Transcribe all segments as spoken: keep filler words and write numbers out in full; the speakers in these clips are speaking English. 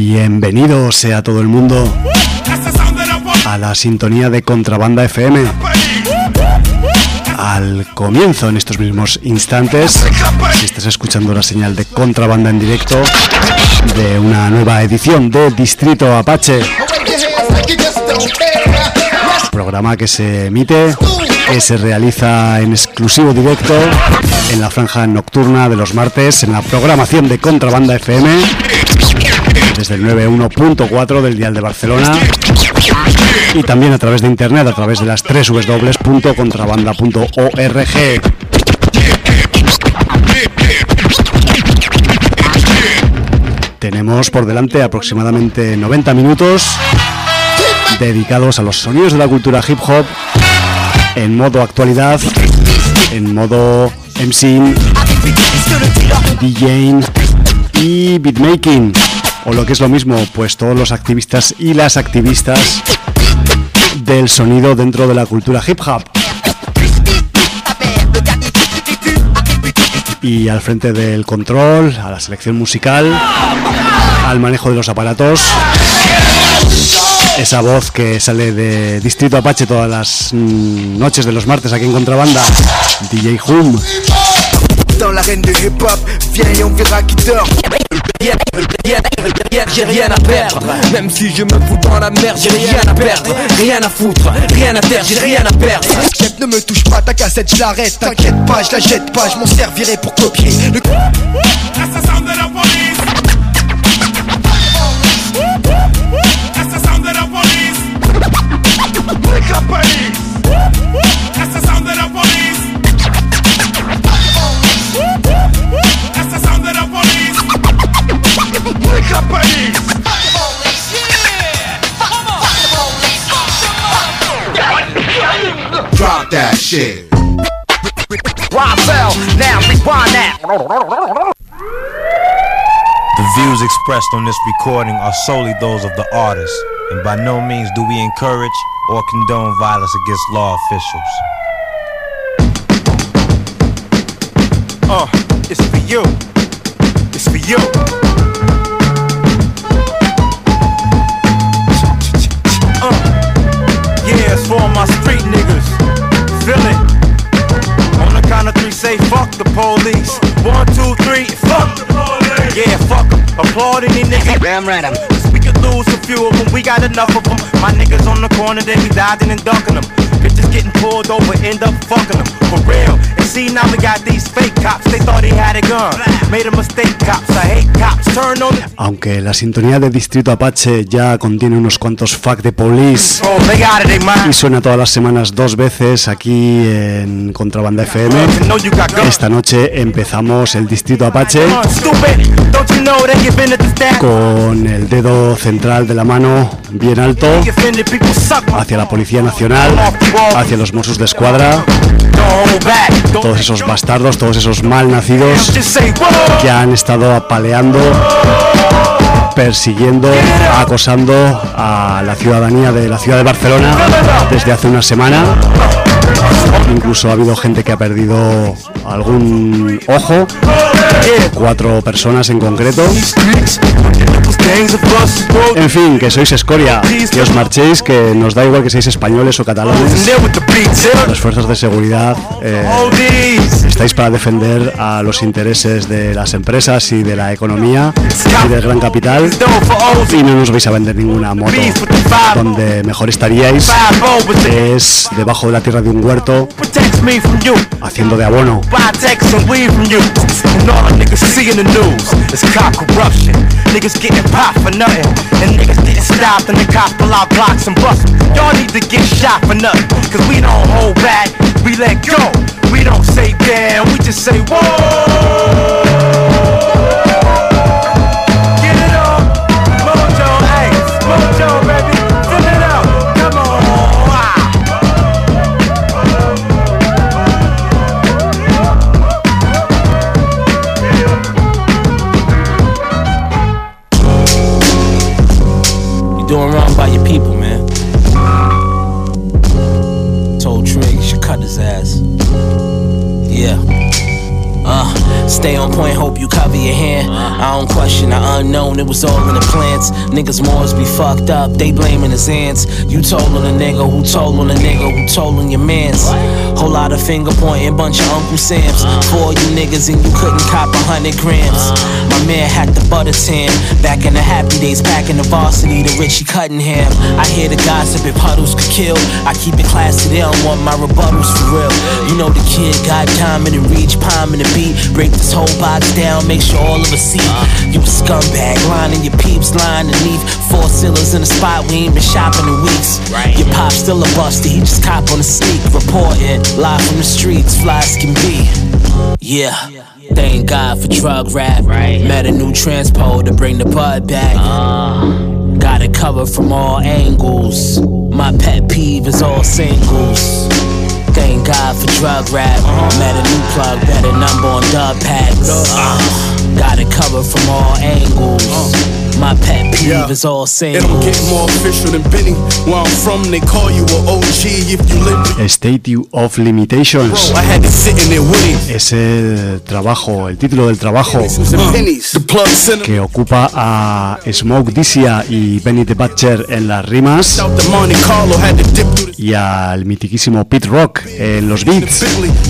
Bienvenido sea todo el mundo a la sintonía de Contrabanda F M. Al comienzo, en estos mismos instantes, si estás escuchando la señal de Contrabanda en directo de una nueva edición de Distrito Apache, programa que se emite, que se realiza en exclusivo directo en la franja nocturna de los martes en la programación de Contrabanda F M desde el noventa y uno punto cuatro del dial de Barcelona y también a través de internet, a través de las doble u doble u doble u punto contrabanda punto org. Tenemos por delante aproximadamente noventa minutos dedicados a los sonidos de la cultura hip hop en modo actualidad, en modo MCing, DJing y beatmaking, o lo que es lo mismo, pues todos los activistas y las activistas del sonido dentro de la cultura hip hop. Y al frente del control, a la selección musical, al manejo de los aparatos, esa voz que sale de Distrito Apache todas las mm, noches de los martes aquí en Contrabanda, D J Hum. Dans l'arène de hip-hop, viens et on verra qui dort. J'ai rien à perdre, même si je me fous dans la merde, j'ai rien à perdre, rien à foutre, rien à terre, j'ai rien à perdre. Chef, ne me touche pas, ta cassette, je l'arrête, t'inquiète pas, je la jette pas, je m'en servirai pour copier le assassin de la police. Assassin de la police. Wake up, police. Assassin de la police. Assassin de la police. Wake up, police. Drop that shit. Raphael, now rewind that. The views expressed on this recording are solely those of the artist, and by no means do we encourage or condone violence against law officials. Uh, it's for you. It's for you. Uh, yeah, it's for all my street niggas. Feel it. On the count of three, say fuck the police. One, two, three, fuck the police. Yeah, fuck them. Applaud any nigga. Damn right, I'm. We could lose a few of them. We got enough of them. My niggas on the corner, they be dodging and ducking them. Bitches getting pulled over, end up fucking them. For real. And see, now we got these fake cops. They thought they had a gun. Made a mistake, cops. I hate cops. Turn on it. Aunque la sintonía de Distrito Apache ya contiene unos cuantos fuck de police y suena todas las semanas dos veces aquí en Contrabanda F M, esta noche empezamos el Distrito Apache con el dedo central de la mano bien alto hacia la Policía Nacional, hacia los Mossos de Escuadra, todos esos bastardos, todos esos malnacidos que han estado apaleando, persiguiendo, acosando a la ciudadanía de la ciudad de Barcelona desde hace una semana. Incluso ha habido gente que ha perdido algún ojo, cuatro personas en concreto. En fin, que sois escoria, que os marchéis, que nos da igual que seáis españoles o catalanes. Las fuerzas de seguridad eh, estáis para defender a los intereses de las empresas y de la economía y del gran capital, y no nos vais a vender ninguna moto. Donde mejor estaríais es debajo de la tierra de un huerto, haciendo de abono. Niggas getting popped for nothing, and niggas getting stopped, and the cops pull out blocks and bust them. Y'all need to get shot for nothing, cause we don't hold back, we let go. We don't say damn, we just say whoa. Get it up, Mojo, hey, Mojo, baby, fill it up, come on. Doing wrong by your people, man. Told Trigg you should cut his ass. Yeah. Uh, stay on point, hope you you cover your hand. I don't question the unknown, it was all in the plans. Niggas Moors be fucked up, they blaming his hands. You told on a nigga, who told on a nigga, who told on your mans. Whole lot of finger pointing, bunch of Uncle Sams. For you niggas and you couldn't cop a hundred grams. My man had the butter tan, back in the happy days, back in the varsity, the Richie Cunningham. I hear the gossip if huddles could kill. I keep it classy, they don't want my rebuttals for real. You know the kid got time in the reach, palm in the beat. Break this whole box down, make sure all of us see. You a scumbag, lining your peeps, lying underneath. Four ceilings in a spot, we ain't been shopping in weeks. Your pop still a buster, he just cop on the sneak. Reporting, live from the streets, fly as can be. Yeah, thank God for drug rap. Met a new transpo to bring the bud back. Got it covered from all angles. My pet peeve is all singles. Thank God for drug rap. Met a new plug, better number on dub packs. Uh, got it covered from all angles. My pet peeve yeah. is all singles. It don't get more official than Benny. Where I'm from, they call you a O G if you live. Statue of Limitations. Bro, I had to sit in there with him. Es el trabajo, el título del trabajo que ocupa a Smoke Dizia y Benny the Butcher en las rimas y al mitiquísimo Pete Rock en los beats.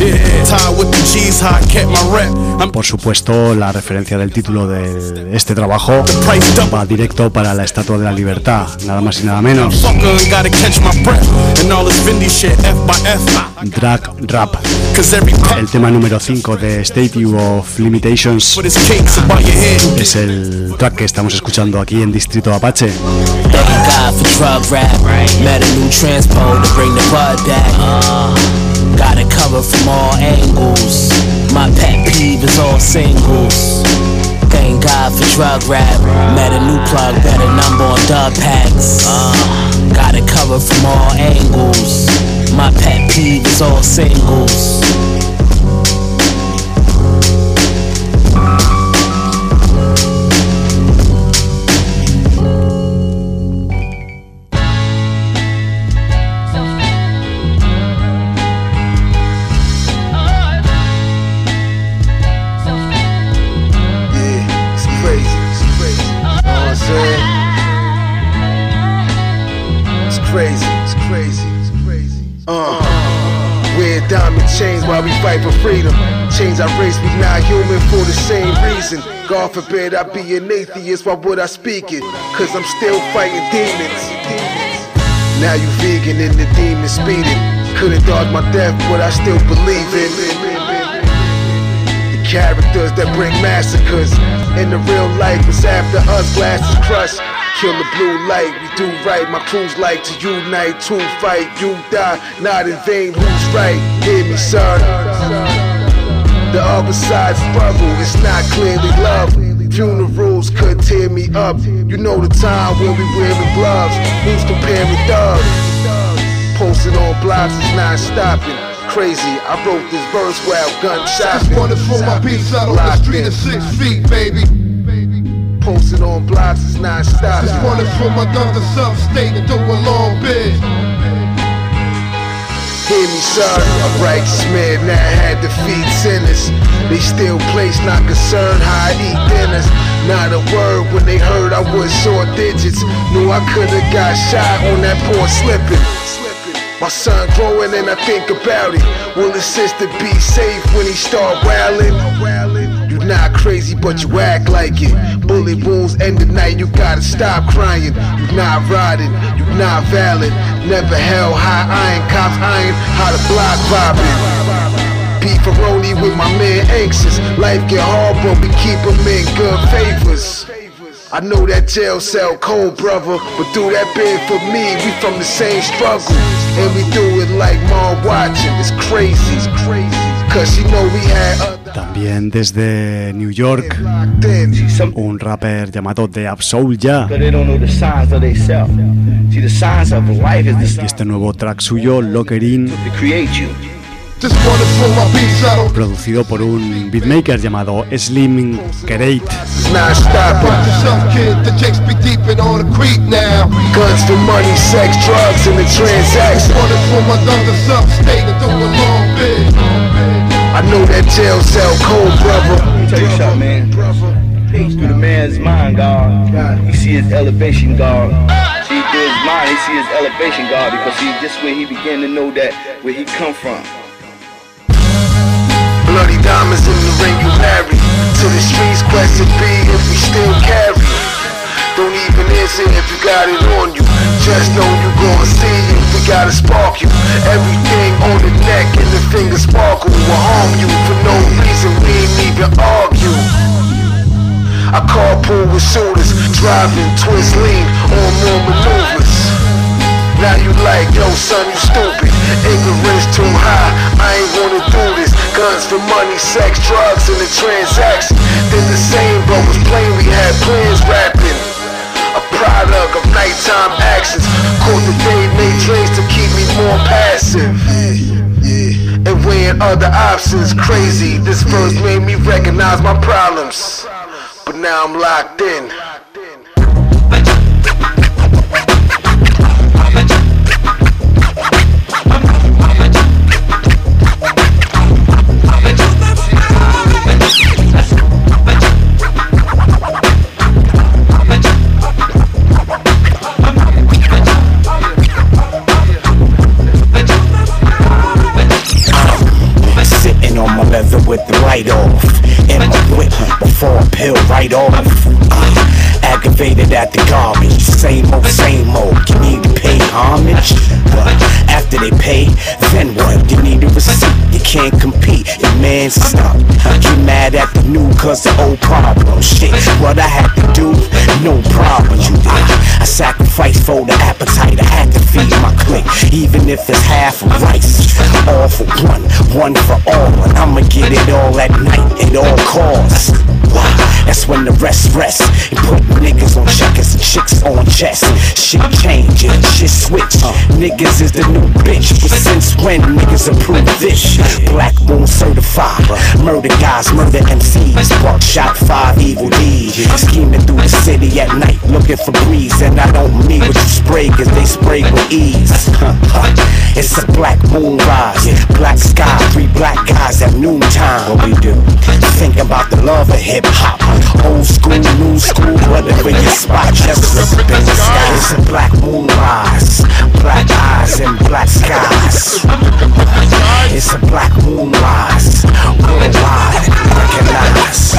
Por supuesto, la referencia del título de este trabajo va directo para la Estatua de la Libertad, nada más y nada menos. Drag Rap, el tema número cinco de Statue of Limitations, es el track que estamos escuchando aquí en Distrito Apache. Got it covered from all angles. My pet peeve is all singles. Thank God for drug rap. Met a new plug, better number on dub packs. Uh, got it covered from all angles. My pet peeve is all singles. While we fight for freedom, change our race, we not human for the same reason. God forbid I be an atheist, why would I speak it? Cause I'm still fighting demons. Now you vegan and the demon speeding. Couldn't dodge my death, but I still believe in the characters that bring massacres. In the real life, it's after us, glasses crushed. Kill the blue light, we do right. My crew's like to unite, to fight, you die, not in vain. Who's right? Hear me, sir. The other side struggle, it's not clearly love. Funerals could tear me up. You know the time when we wearing gloves. Who's comparing thugs? Posting on blocks is not stopping. Crazy, I wrote this verse while gunshots. Just wanted for my beats out on the street at six feet, baby. Posted on blocks is not stopping. Just wanted for my guns to sub-state and do a long bid. Hear me, sir, a righteous man now had defeat sinners. They still place, not concerned how I eat dinners. Not a word when they heard I was short digits. Knew I could've got shot on that poor slipping. My son growing and I think about it. Will his sister be safe when he start wailing? You not crazy but you act like it. Bullet wounds end the night, you gotta stop crying. You not riding, you not valid. Never held high iron, cops iron, how the block vibing. Beefaroni with my man anxious. Life get hard but we keep him in good favors. I know that jail cell cold, brother, but do that bid for me, we from the same struggle. And we do it like mom watching, it's crazy, it's crazy. Cause you know we had other... También desde New York, un rapper llamado The Absolja. Y este nuevo track suyo, Locker In, producido por un beatmaker llamado Slim Kerate. Guns for money, sex, drugs, and the transaction. I know that jail cell cold, brother. Let me tell you something, man. Through the man's mind, God, he see his elevation, God. See, through his mind, he see his elevation, God, because see, this way he began to know that where he come from. Bloody diamonds in the ring you marry. To the streets, question B if we still carry. Don't even answer if you got it on you. Just know you gon' see if we gotta spark you. Everything on the neck and the finger sparkle will harm you for no reason. We ain't even argue. I carpool with shooters, driving twist lean on more maneuvers. Now you like, yo son, you stupid. Ignorance too high, I ain't wanna do this. Guns for money, sex, drugs, and the transaction. Then the same bro was playing, we had plans rapping. A product of nighttime actions. Caught the day, made drinks to keep me more passive. And weighing other options, crazy. This verse made me recognize my problems. But now I'm locked in. With the light off in my whip before I peel right off. Uh, aggravated at the garbage, same old, same old. You need to pay homage, but after they pay, then what? You need a receipt. You can't compete. Your man's stuck. Get mad at the new cause the old problem. Shit, what I had to do, no problem. You did. I, I sacrificed for the appetite. I had to feed my clique, even if it's half of rice. All for one, one for all, and I'ma get it all at night at all costs. Wow, that's when the rest rests and put niggas on checkers and chicks on chest. Shit change, yeah, shit switch. Uh, niggas is the new bitch, but since when niggas approve this? Black Moon certified, murder guys, murder M Cs, buckshot five evil deeds. Scheming through the city at night, looking for breeze, and I don't need what you spray, cause they spray with ease. It's a black moon rise, black sky, three black guys at noontime. What we do? Think about the love of hip hop, old school, new school, whatever your spot, just look up in the sky. It's a black moon rise, black eyes and black skies. It's a black moon rise, worldwide, recognize.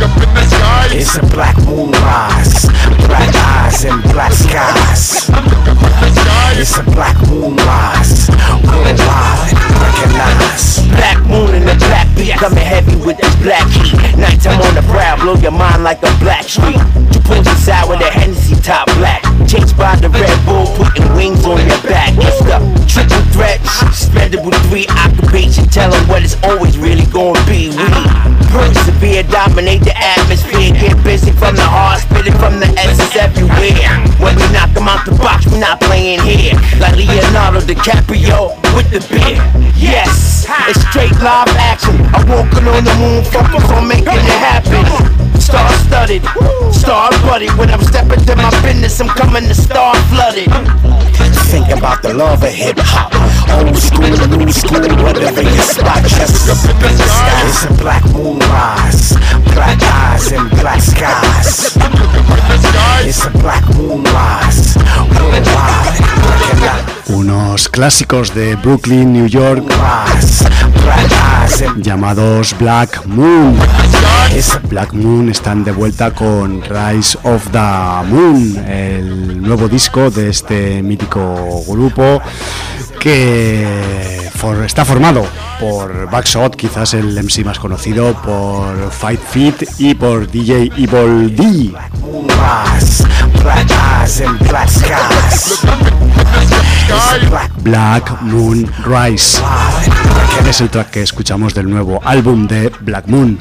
It's a black moon rise, black eyes and black skies. It's a black moon rise, worldwide, recognize. Black moon in the black beat, coming heavy with this black heat. Nighttime on the prowl, blow your mind like a black street. You pull inside with a Hennessy top black. Chased by the Red Bull, putting wings on your back. It's the triple threat, expendable three occupation. Tell them what it's always really gonna be. We persevere, dominate the atmosphere. Get busy from the heart, spit it from the essence everywhere. When we knock them out the box, we not playing here. Like Leonardo DiCaprio with the beer. Yes, it's straight live action. I'm walking on the moon, focus on making it happen. Star studded, star budded. When I'm stepping to my business, I'm coming to star flooded. Think about the love of hip hop, old school, new school, whatever your spot, just look up in the sky. It's a black moon rise, black eyes and black skies. It's a black moon rise, worldwide, recognize. Unos clásicos de Brooklyn, New York, llamados Black Moon. Black Moon están de vuelta con Rise of the Moon, el nuevo disco de este mítico grupo que for, está formado por Buckshot, quizás el M C más conocido, por Fight Fit y por D J Evil D. Black Moon Rise es el track que escuchamos del nuevo álbum de Black Moon.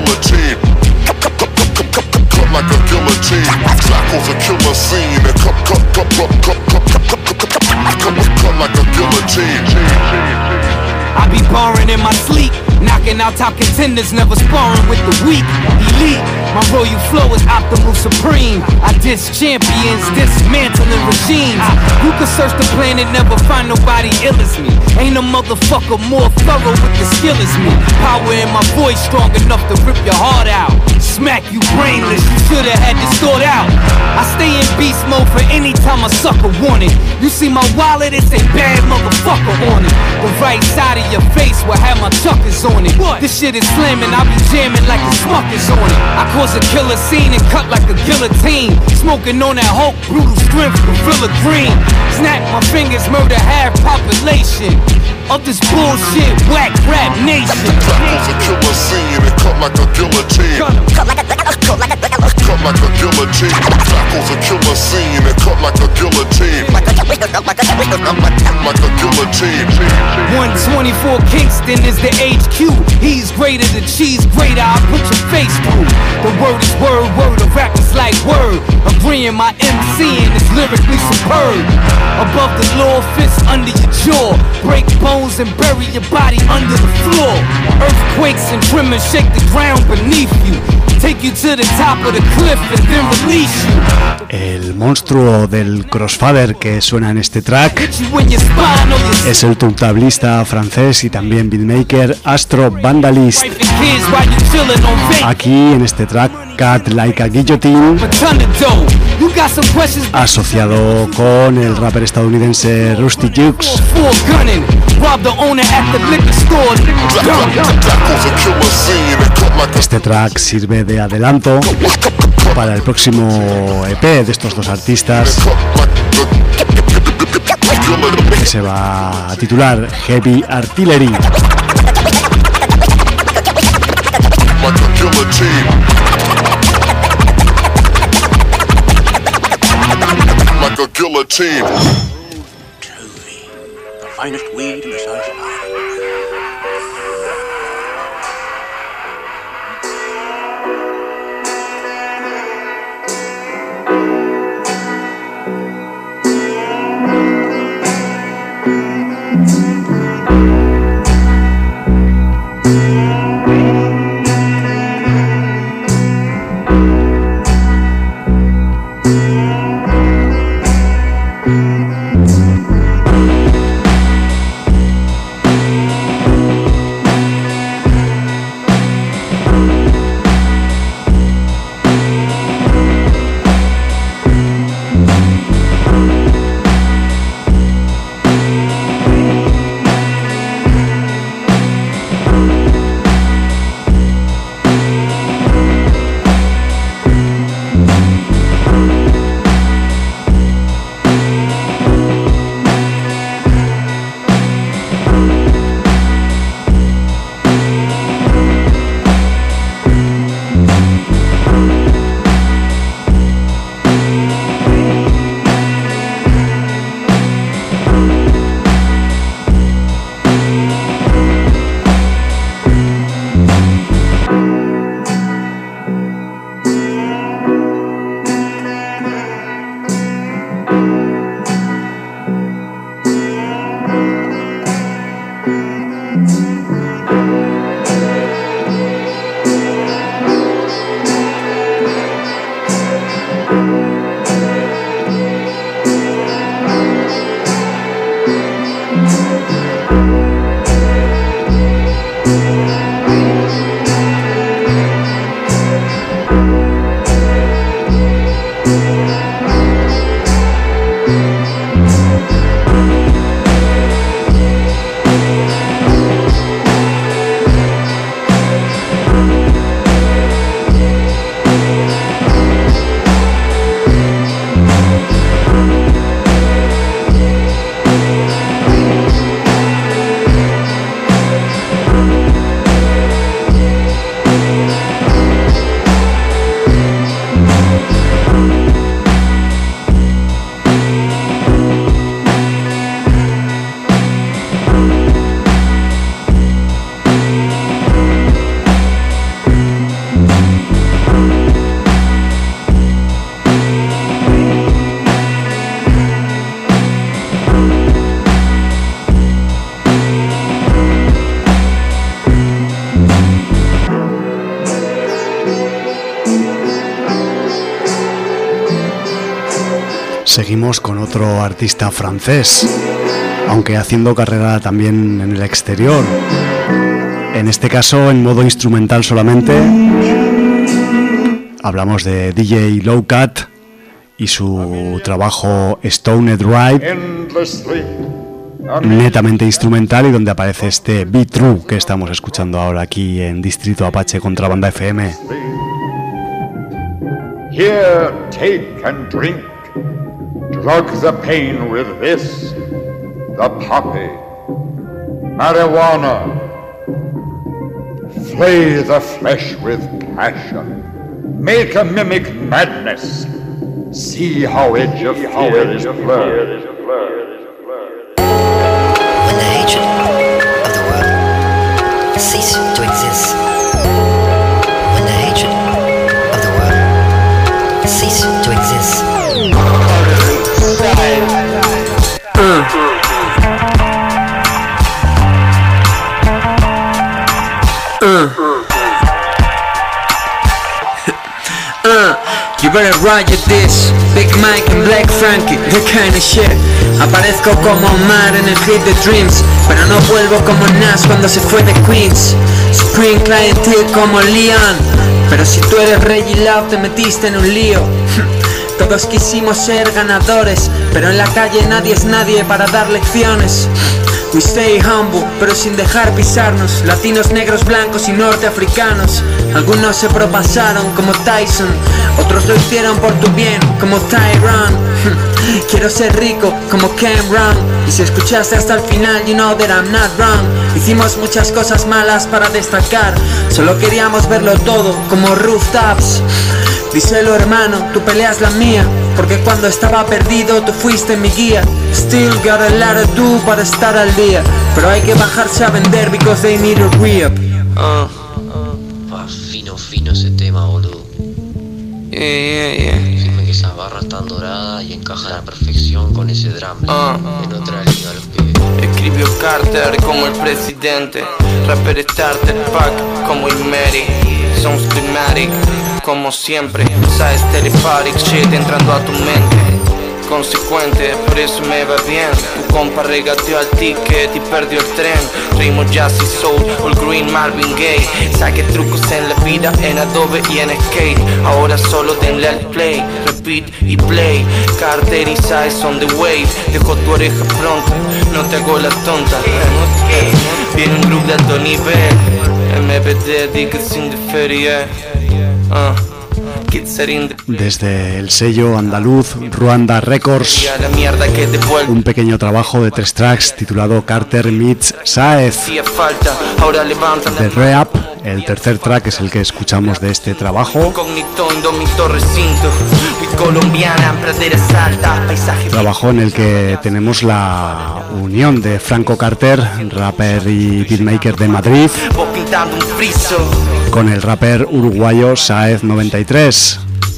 guillotine. Cut like a guillotine. Tackles a killer scene and cut, cut, cut, cut, cut, cut, cut, cut, cut, cut like a guillotine. I be barring in my sleep, knocking out top contenders, never sparring with the weak. Elite, my royal flow is optimal supreme. I diss champions, dismantling regimes. You can search the planet, never find nobody ill as me. Ain't a motherfucker more thorough with the skill as me. Power in my voice strong enough to rip your heart out. Smack you brainless, you should've had this thought out. I stay in beast mode for any time a sucker want it. You see my wallet, it say bad motherfucker on it. The right side of your face will have my chuckers on it. What? This shit is slamming, I be jamming like the smuckers on it. I cause a killer scene and cut like a guillotine. Smoking on that Hulk, brutal strength, gorilla green. Snap my fingers, murder half population of this bullshit whack rap nation. Tackles a killer scene and cut like a guillotine. Cut like a, cut like a, cut like a guillotine. Tackles a killer scene and cut like a guillotine. Like a, like a, like a guillotine. one twenty-four Kingston is the H Q. He's greater than cheese grater, I put your face through. The word is word, word, the rap is like word. Agreeing my MCing is lyrically superb. Above the law, fist under your jaw. Break bones and bury your body under the floor. Earthquakes and tremors shake the ground beneath you. Take you to the top of the cliff and then release you. El monstruo del crossfader que suena en este track es el turntablista francés y también beatmaker Astro Vandalist. Aquí en este track Cut Like a Guillotine, asociado con el rapper estadounidense Rusty Jukes. Este track sirve de adelanto para el próximo E P de estos dos artistas, que se va a titular Heavy Artillery. Like a guillotine. Truly, the finest weed in the South of Ireland. Seguimos con otro artista francés, aunque haciendo carrera también en el exterior. En este caso en modo instrumental solamente. Hablamos de D J Lowcat y su trabajo Stoned Ride, netamente instrumental, y donde aparece este Be True que estamos escuchando ahora aquí en Distrito Apache Contrabanda F M. Here, take and drink. Drug the pain with this, the poppy, marijuana. Flay the flesh with passion. Make a mimic madness. See how edge of fear is blurred. When the hatred of the world cease to exist. When the hatred of the world cease to exist. Uh. Uh. uh. You better roger this. Big Mike and Black Frankie, the kind of shit. Aparezco como Omar en el hit de Dreams, pero no vuelvo como Nas cuando se fue de Queens. Supreme Clientele como Leon, pero si tú eres Reggie Love te metiste en un lío. Todos quisimos ser ganadores, pero en la calle nadie es nadie para dar lecciones. We stay humble, pero sin dejar pisarnos. Latinos, negros, blancos y norteafricanos. Algunos se propasaron como Tyson, otros lo hicieron por tu bien como Tyrone. Quiero ser rico como Cameron, y si escuchaste hasta el final, you know that I'm not wrong. Hicimos muchas cosas malas para destacar, solo queríamos verlo todo como rooftops. Díselo hermano, tu pelea es la mía, porque cuando estaba perdido tú fuiste mi guía. Still got a lot to do para estar al día, pero hay que bajarse a vender because they need a re-up. uh. Ah, fino, fino ese tema, boludo. Yeah, yeah, yeah. Dime que esa barra está dorada y encaja a la perfección con ese drama. uh. En otra liga los pibes. Escribió Carter como el presidente, rapper starter pack como Ilmeri. Sounds climatic como siempre, sabes, telepathic shit entrando a tu mente. Consecuente, por eso me va bien. Tu compa regateó al ticket y perdió el tren. Ritmo jazz y soul, all green Marvin Gaye. Saqué trucos en la vida, en Adobe y en Skate. Ahora solo denle al play, repeat y play. Carter y Size on the wave. Dejo tu oreja pronta, no te hago la tonta. Viene un grupo de alto nivel. M P D, diga sin de feria. Uh. Desde el sello andaluz Ruanda Records, un pequeño trabajo de tres tracks titulado Carter Meets Saez. The Re-Up, el tercer track, es el que escuchamos de este trabajo. Trabajo en el que tenemos la unión de Franco Carter, rapper y beatmaker de Madrid, con el rapper uruguayo Saez noventa y tres.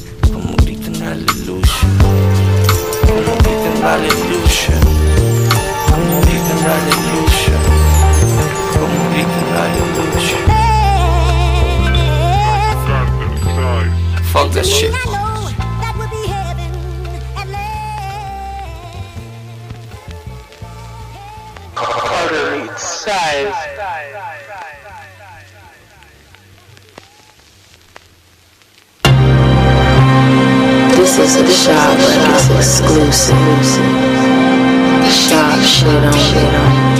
Fuck that shit. Carter meets Size. This is a Shop Records exclusive. Shop shit on shit on.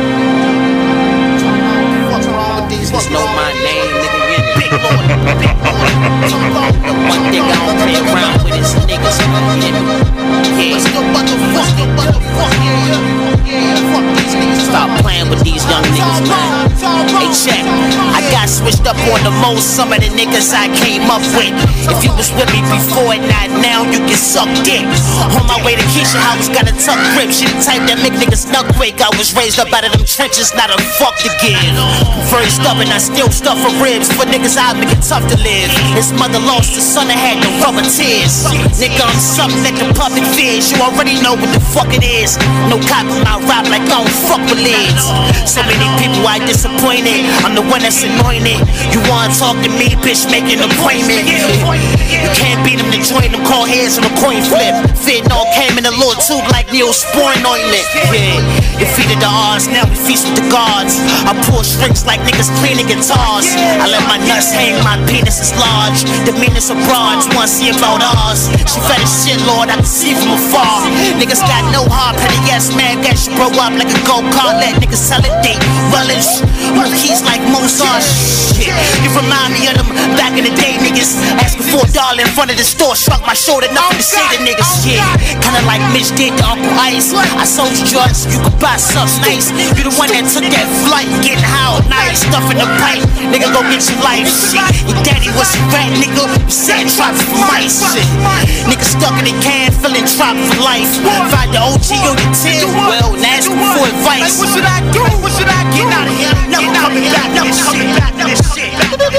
Just know my name, nigga. Big Lord, Big Lord. The one thing I don't play around with is niggas. Yeah. Let's go, motherfuck, motherfuck, yeah, yeah. Fuck these niggas. Stop playing with these young niggas, man. Hey, check. I got switched up on the most. Some of the niggas I came up with. If you was with me before and not now, you can suck dick. On my way to Keisha House, got a tuck grip. She the type that make niggas nut quick. I was raised up out of them trenches, not a fuck to give. Very stubborn, I still stuff for ribs. For niggas, I make it tough to live. His mother lost his son and had no rubber tears. Nigga, I'm something that the public fears. You already know what the fuck it is. No copy my rap like I don't fuck with lids. So many people I disappointed. I'm the one that's anointed. You wanna talk to and me, bitch, making an appointment. You can't beat them to join them, call heads on a coin flip. Fentanyl came in a little tube like Neosporin ointment. Yeah, defeated the odds, now we feast with the gods. I pull strings like niggas cleaning guitars. I let my nuts hang, my penis is large. The meanest of broads, wanna see about ours. She fed as shit, Lord, I can see from afar. Niggas got no heart, petty yes, man, that should grow up like a go-kart. Let niggas sell it, they relish. Move keys like Mozart. Shit, you remind me of them back in the day, niggas. Asking for a dollar in front of the store, shrug my shoulder, nothing to say to niggas. Yeah, kinda like Mitch did to Uncle Ice. I sold you drugs, you could buy something nice. You the one that took that flight, getting high all night, stuffing the pipe. Nigga, go get your life. Shit, your daddy was a rat, nigga. You said drops for mice. Shit, nigga stuck in a can, feeling trapped for life. Find the O G on your tail, well, and ask him for advice. Like, what should I do? What should I get out of here? Never coming back, never coming back, never shit.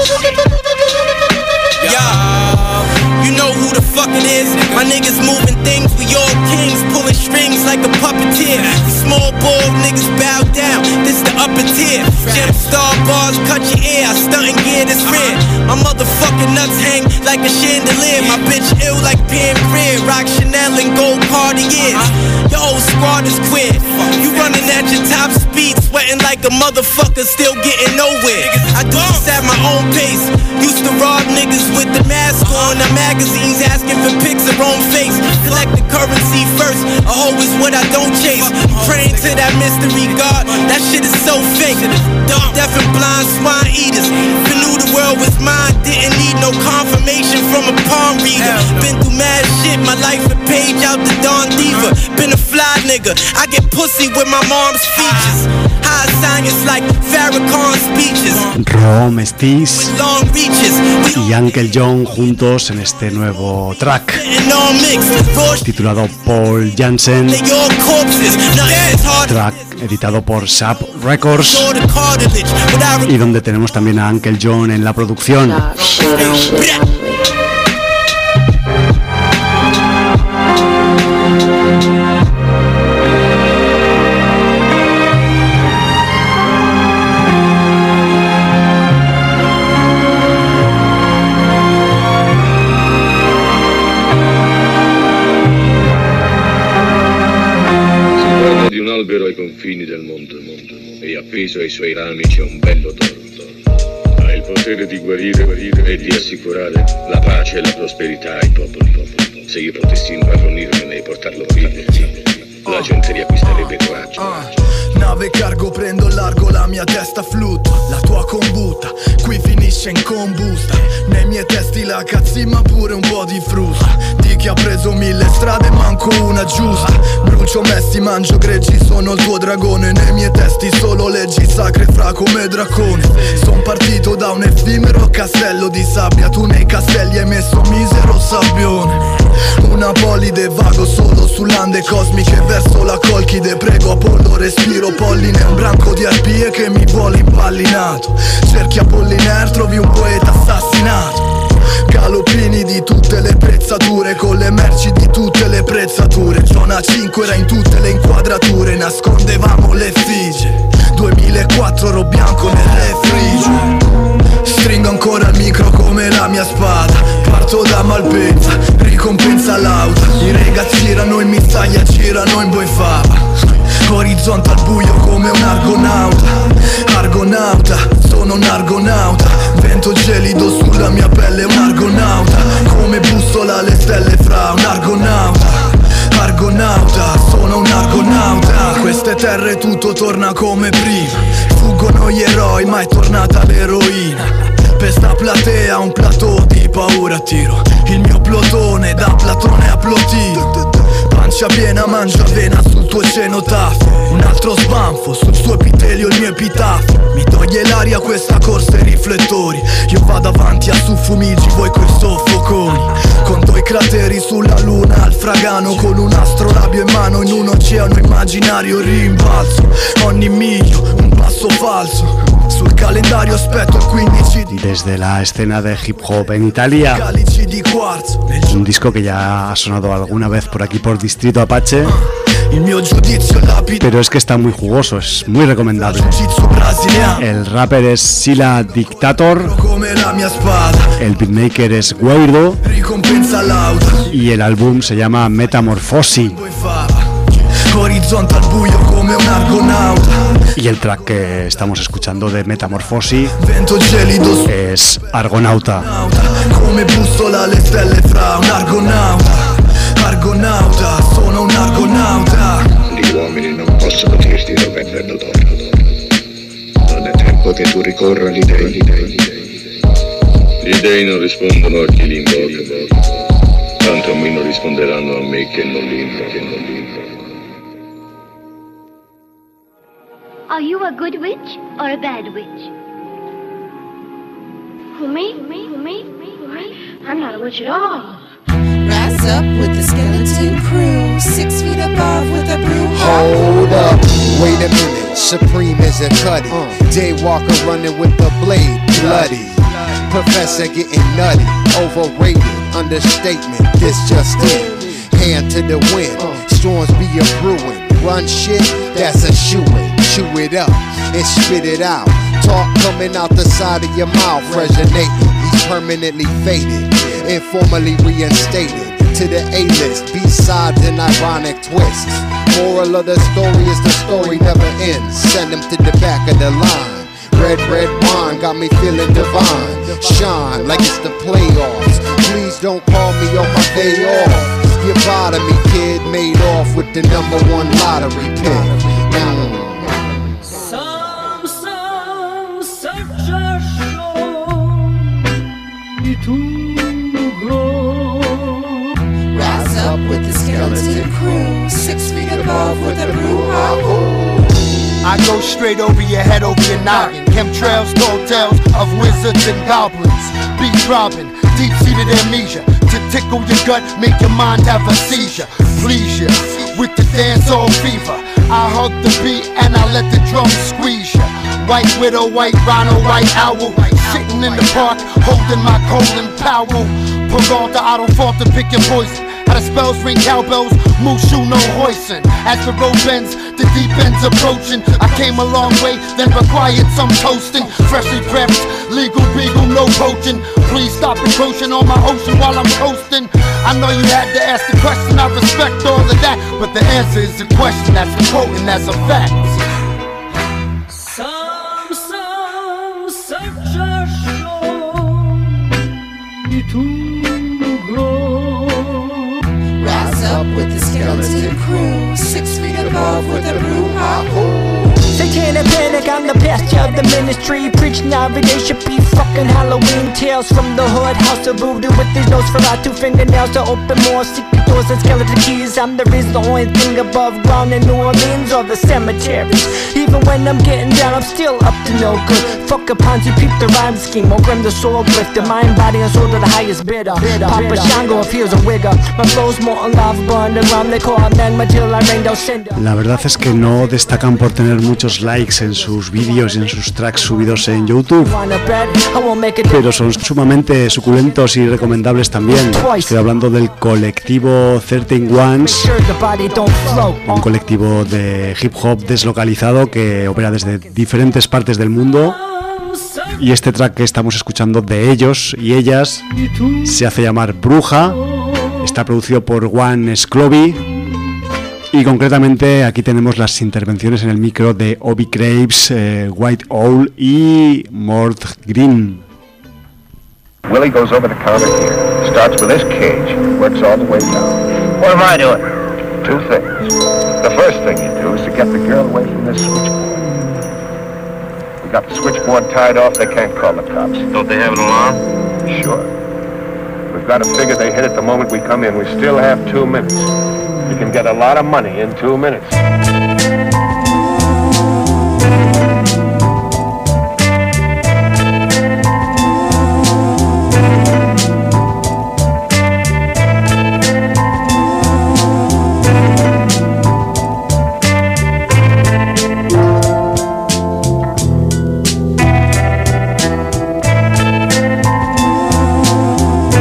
Yeah, you know who the fuck it is. My niggas moving things, we all kings, pulling strings like a puppeteer. Small ball niggas bow down, this the upper tier. Gem star bars, cut your ear, I stunt and gear this red. My motherfucking nuts hang like a chandelier. My bitch ill like Pam Grier, rock Chanel and gold Cartiers. Your whole squad is queer. You running at your top speed, sweating like a motherfucker, still getting nowhere. I do this at my own pace. Used to rob niggas with the mask on, the magazines asking for pics of own face. Collect the currency first, a hoe is what I don't chase. Praying to that mystery God, that shit is so fake. Deaf and blind swine eaters, who knew the world was mine, didn't need no confirmation from a palm reader. Been through mad shit, my life a page out the Don Diva. Been a fly nigga, I get pussy with my mom's features. High science like Farrakhan speeches. Ro, Mestiz y Uncle John juntos en este nuevo track titulado Paul Jansen, track editado por Sap Records y donde tenemos también a Uncle John en la producción. Ai confini del mondo, mondo, e appeso ai suoi rami c'è un bello toro. Ha il potere di guarire, guarire e di assicurare la pace e la prosperità ai popoli, popoli. Se io potessi impadronirmene e portarlo qui, la gente riacquisterebbe coraggio. Nave cargo, prendo largo, la mia testa flutta, la tua combutta, qui finisce in combusta. Nei miei testi la cazzimma pure un po' di frusta. Di chi ha preso mille strade manco una giusta. Brucio messi, mangio greci, sono il tuo dragone. Nei miei testi solo leggi sacre fra come dracone. Son partito da un effimero castello di sabbia. Tu nei castelli hai messo misero sabbione. Una polide vago solo sull'ande cosmiche, verso la colchide, prego Apollo, respiro polline, un branco di arpie che mi vuole impallinato. Cerchi Apollinaire, trovi un poeta assassinato. Galopini di tutte le prezzature, con le merci di tutte le prezzature. Zona cinque era in tutte le inquadrature, nascondevamo le effigie. duemilaquattro oro bianco nel refrigio. Stringo ancora il micro come la mia spada. Parto da Malpensa, ricompensa lauta. I ragazzi girano in missaglia, girano in boifava. Orizzonte al buio come un argonauta. Argonauta, sono un argonauta. Vento gelido sulla mia pelle, un argonauta. Come bussola alle stelle fra un argonauta. Argonauta, sono un argonauta. Queste terre tutto torna come prima. Fuggono gli eroi, ma è tornata l'eroina. Per sta platea un plateau di paura tiro. Il mio plotone da Platone a Plotino. Pancia piena, mangia avena sul tuo cenotafio. Un altro sbanfo sul suo epitelio, il mio epitafio. Mi toglie l'aria questa corsa ai riflettori. Io vado avanti a Suffumigi, voi coi soffoconi. Conto i crateri sulla luna al fragano, con un astrolabio in mano in un oceano immaginario rimbalzo. Ogni miglio un passo falso. Sul calendario aspetto il quindici di... Desde la escena de hip hop en Italia, un disco que ya ha sonado alguna vez por aquí por Distrito Apache pero es que está muy jugoso, es muy recomendable. El rapper es Silla Dictator, el beatmaker es Guairdo y el álbum se llama Metamorfosi. Y el track que estamos escuchando de Metamorfosi es Argonauta. Come bussola le stelle fra un argonauta. Argonauta, sono un argonauta. Gli uomini non possono dirti dove è vento d'oro. Non è tempo che tu ricorra agli dei. Gli dei non rispondono a chi li invoca, tanto meno risponderanno a me che non li invoca. Are you a good witch or a bad witch? Who, me? Me? Who, me? Me? Who, me? I'm not a witch at all. Rise up with the skeleton crew, six feet above with a brew. Hold up, wait a minute, Supreme is a cutty. Daywalker running with the blade, bloody. Professor getting nutty, overrated, understatement, this just in. Hand to the wind, storms be a brewing. Run shit, that's a shoe-in. Chew it up and spit it out. Talk coming out the side of your mouth, resonating. He's permanently faded, informally reinstated to the A-list. B-sides and ironic twists. Moral of the story is the story never ends. Send him to the back of the line. Red, red wine got me feeling divine. Shine like it's the playoffs. Please don't call me on my day off. Get by me, kid, made off with the number one lottery pick. Mm. Some, some suggestion to grow. Rise up with the skeleton crew, six feet above with a brew. I go straight over your head, over your noggin. Chemtrails, tall tales of wizards and goblins. Beat dropping, deep-seated amnesia. To tickle your gut, make your mind have a seizure. Please you, with the dancehall fever. I hug the beat and I let the drums squeeze ya. White widow, white rhino, white owl. Sitting in the park, holding my colon Powell. Peralta, I don't fault to pick your poison. How the spells ring cowbells, Mushu no hoisin'. As the road bends, the deep end's approaching. I came a long way, then required some toasting. Freshly prepped, legal beagle, no poaching. Please stop encroaching on my ocean while I'm coasting. I know you had to ask the question, I respect all of that, but the answer is a question that's important as a fact. Some, some suggestion to grow. Rise up with the skeleton crew, six feet above with a brew. Satanic panic on the pasture of the ministry. Preaching every day should be fucking Halloween. Tales from the hood, house of voodoo with these nose for our two fingernails to open more secret doors and skeleton keys. I'm the reason, the only thing above ground in New Orleans or the cemeteries. Even when I'm getting down, I'm still up to no good. Fuck a Ponzi, peep the rhyme scheme. Ogrim the soul lifter, mind, body and soul to the highest bidder. Papa Shango if he was a wigger. My flow's molten lava burned around the core then until I rain down cinder. La verdad es que no destacan por tener muchos likes en sus vídeos y en sus tracks subidos en YouTube, pero son sumamente suculentos y recomendables también. Estoy hablando del colectivo trece Ones, un colectivo de hip hop deslocalizado que opera desde diferentes partes del mundo, y este track que estamos escuchando de ellos y ellas se hace llamar Bruja. Está producido por One Sclovy. Y concretamente aquí tenemos las intervenciones en el micro de Obi Graves, eh, White Owl y Mort Green. Willie goes over the counter here, starts with this cage, works all the way down. What am I doing? Two things. The first thing you do is to get the girl away from this switchboard. We got the switchboard tied off, they can't call the cops. Don't they have an alarm? Sure. We've got to figure they hit it the moment we come in. We still have two minutes. You can get a lot of money in two minutes.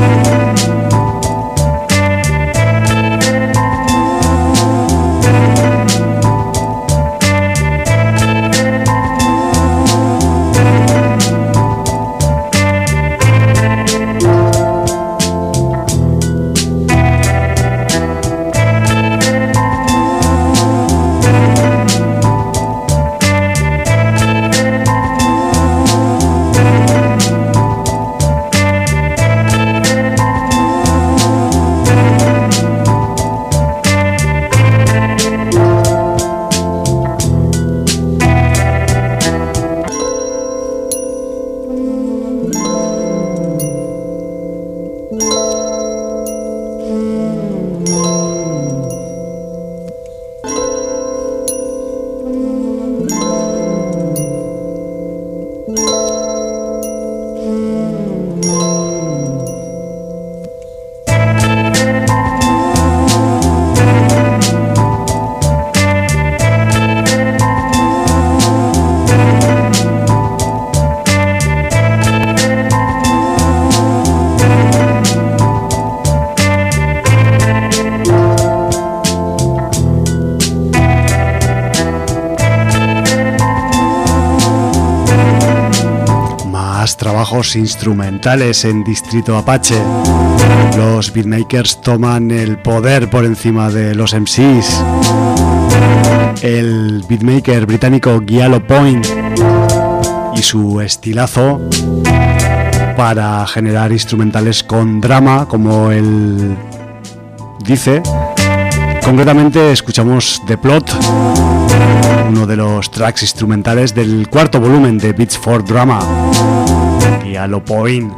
We'll be right back. bajos instrumentales en Distrito Apache. Los beatmakers toman el poder por encima de los M Cs. El beatmaker británico Giallo Point y su estilazo para generar instrumentales con drama, como él dice. Concretamente escuchamos The Plot, uno de los tracks instrumentales del cuarto volumen de Beats for Drama, Giallo Point.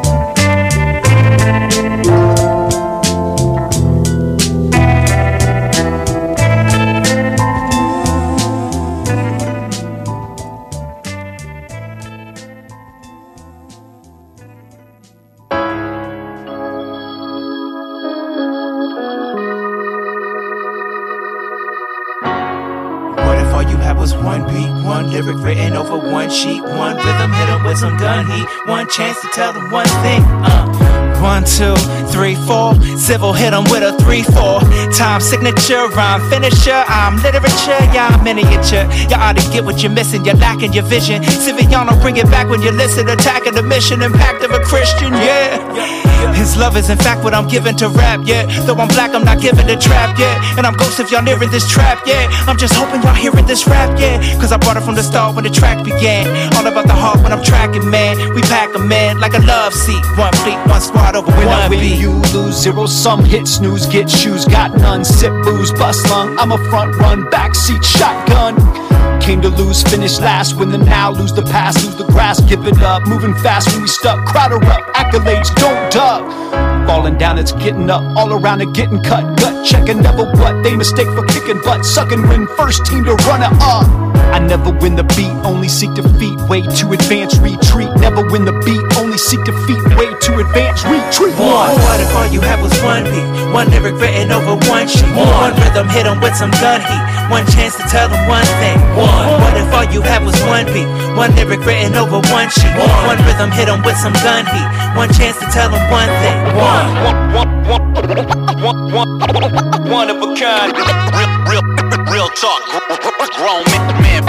Lyric written over one sheet, one rhythm, hit 'em with some gun heat, one chance to tell them one thing. Uh, one, two, three, four. Civil hit 'em with a three, four. Time signature, rhyme finisher. I'm literature, yeah, I'm miniature. You ought to get what you're missing, you're lacking your vision. Civiano, bring it back when you listen. Attacking the mission, impact of a Christian, yeah. His love is in fact what I'm giving to rap, yeah. Though I'm black, I'm not giving the trap, yeah. And I'm ghost if y'all nearing this trap, yeah. I'm just hoping y'all hearing this rap, yeah. Cause I brought it from the start when the track began. All about the heart when I'm tracking, man. We pack a man like a love seat. One fleet, one squad over when one I win, beat. you lose, zero sum, hit snooze, get shoes, got none, sip booze, bust lung. I'm a front run, backseat shotgun. Came to lose, finish last, win the now, lose the past, lose the grass, give it up, moving fast when we stuck, crowd her up, accolades, don't duck. Falling down, it's getting up, all around it getting cut, gut checking, never what, they mistake for kicking butt, sucking, win first team to run it up. I never win the beat, only seek defeat, way to advance, retreat, never win the beat, only seek defeat, way to advance, retreat. One, what if all you had was one beat, one lyric written over one sheet, one, one rhythm, hit 'em with some gun heat, one chance to tell them one thing. One, what if all you had was one beat, one lyric written over one sheet, one, one rhythm, hit 'em with some gun heat, one chance to tell them one thing. One, one, one, one, one, one, one of a kind, real, real, real talk, grown man,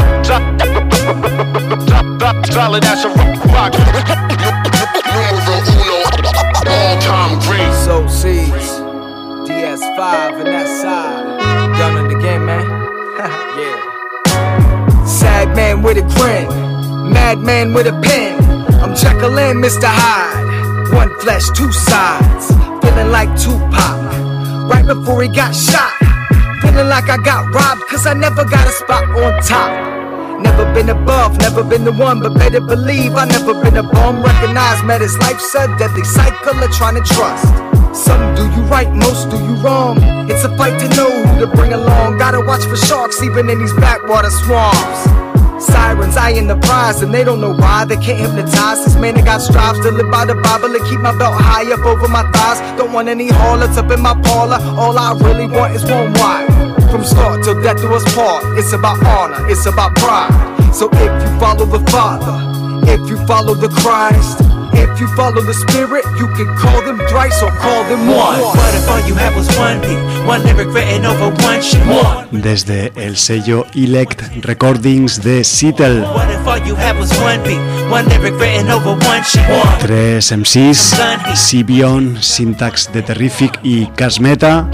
solid as a rock, numero uno, all time great. So C's, D S five and that side, done it again, man. Yeah. Sad man with a grin, madman with a pen. I'm Jekyll and Mister Hyde, one flesh, two sides. Feeling like Tupac, right before he got shot. Feeling like I got robbed, cause I never got a spot on top. Never been above, never been the one, but better believe I never been a bum. Recognize, met his life's a deadly cycle of trying to trust. Some do you right, most do you wrong. It's a fight to know who to bring along. Gotta watch for sharks even in these backwater swamps. Sirens eyeing the prize and they don't know why. They can't hypnotize this man that got strives to live by the Bible and keep my belt high up over my thighs. Don't want any harlots up in my parlor. All I really want is one wife. From start till death do us part. It's about honor, it's about pride. So if you follow the Father, if you follow the Christ, if you follow the Spirit, you can call them thrice or call them one. What if all you had was one beat, one lyric written over one sheet. One. Desde el sello Elect Recordings de Seattle. What if all you had was one beat, one lyric written over one sheet. One. Tres M Cs, Sibion, Syntax de Terrific y Casmeta.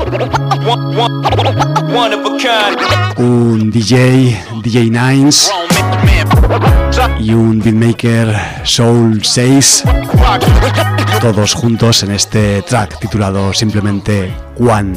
Un D J, D J Nines. Y un beatmaker Soul seis, todos juntos en este track titulado simplemente One.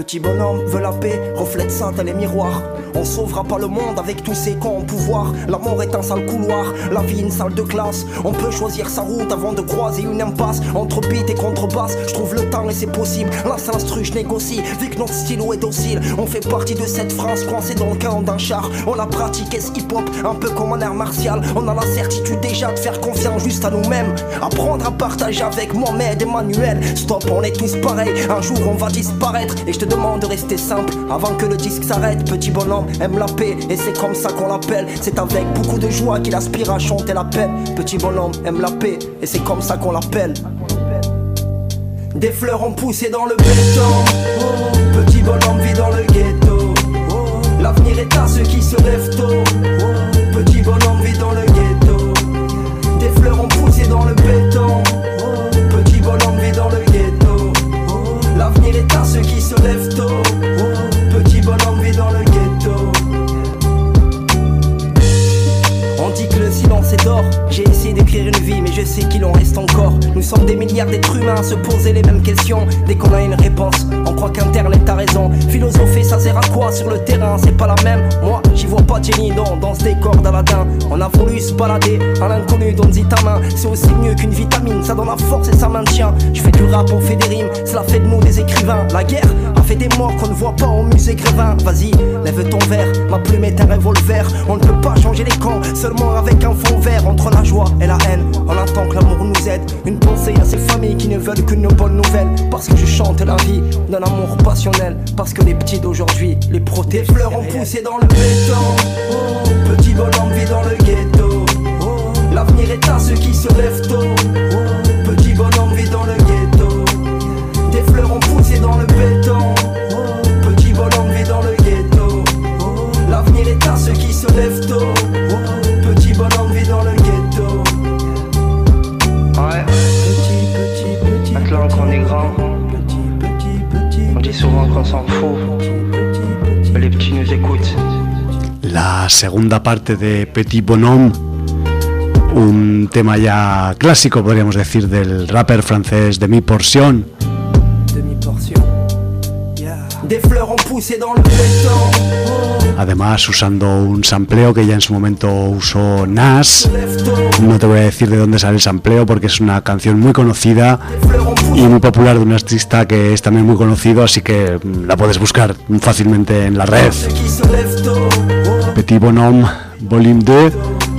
Petit bonhomme veut la paix, reflète ça dans les miroirs. On sauvera pas le monde avec tous ces cons au pouvoir. La mort est un sale couloir, la vie une salle de classe. On peut choisir sa route avant de croiser une impasse. Entre beat et contrebasse, je trouve le temps et c'est possible. Là c'est l'instru, je négocie, vu que notre stylo est docile. On fait partie de cette France coincée dans le camp d'un char. On a pratiqué ce hip-hop, un peu comme un art martial. On a la certitude déjà de faire confiance juste à nous-mêmes. Apprendre à partager avec Mohamed et Manuel. Stop, on est tous pareils, un jour on va disparaître. Et je te demande de rester simple avant que le disque s'arrête. Petit bonhomme aime la paix et c'est comme ça qu'on l'appelle. C'est avec beaucoup de joie qu'il aspire à chanter la paix. Petit bonhomme aime la paix et c'est comme ça qu'on l'appelle. Des fleurs ont poussé dans le béton. Petit bonhomme vit dans le ghetto. L'avenir est à ceux qui se lèvent tôt. Petit bonhomme vit dans le ghetto. Des fleurs ont poussé dans le béton. Petit bonhomme vit dans le ghetto. L'avenir est à ceux qui se lèvent tôt. Petit bonhomme vit dans le ghetto. On dit que le silence est d'or. J'ai essayé d'écrire une vie mais je sais qu'il en reste encore. Nous sommes des milliards d'êtres humains à se poser les mêmes questions. Dès qu'on a une réponse, on croit qu'Internet a raison. Philosopher ça sert à quoi sur le terrain, c'est pas la même. Moi j'y vois pas Jenny dans, dans ce décor d'Aladin. On a voulu se balader à l'inconnu dans ta main. C'est aussi mieux qu'une vitamine, ça donne la force et ça maintient. Je fais du rap, on fait des rimes, cela fait de nous des écrivains. La guerre a fait des morts qu'on ne voit pas au musée Grévin. Vas-y, lève ton verre, ma plume est un revolver. On ne peut pas changer les camps, seulement avec un fond vert. Entre la joie et la haine, on attend que l'amour nous aide. Une pensée à ces familles qui ne veulent qu'une bonne nouvelle. Parce que je chante la vie d'un amour passionnel. Parce que les petits d'aujourd'hui, les protègent. Les fleurs ont poussé dans le béton. Petit bonhomme vit dans le ghetto. L'avenir est à ceux qui se lèvent tôt. Petit bonhomme vit dans le ghetto. Des fleurs ont poussé dans le béton. Petit bonhomme vit dans le ghetto. L'avenir est à ceux qui se lèvent tôt. Petit bonhomme vit dans le ghetto. Ouais. Petit, petit, petit. Maintenant qu'on est grand, petit, petit, petit. On dit souvent qu'on s'en fout. Mais les petits nous écoutent. La segunda parte de Petit Bonhomme, un tema ya clásico, podríamos decir, del rapper francés Demi Portion. Demi Portion. Yeah. Des fleurs ont poussé dans le béton. Además usando un sampleo que ya en su momento usó Nas. No te voy a decir de dónde sale el sampleo porque es una canción muy conocida y muy popular de un artista que es también muy conocido, así que la puedes buscar fácilmente en la red. Petit Bonhomme Volume dos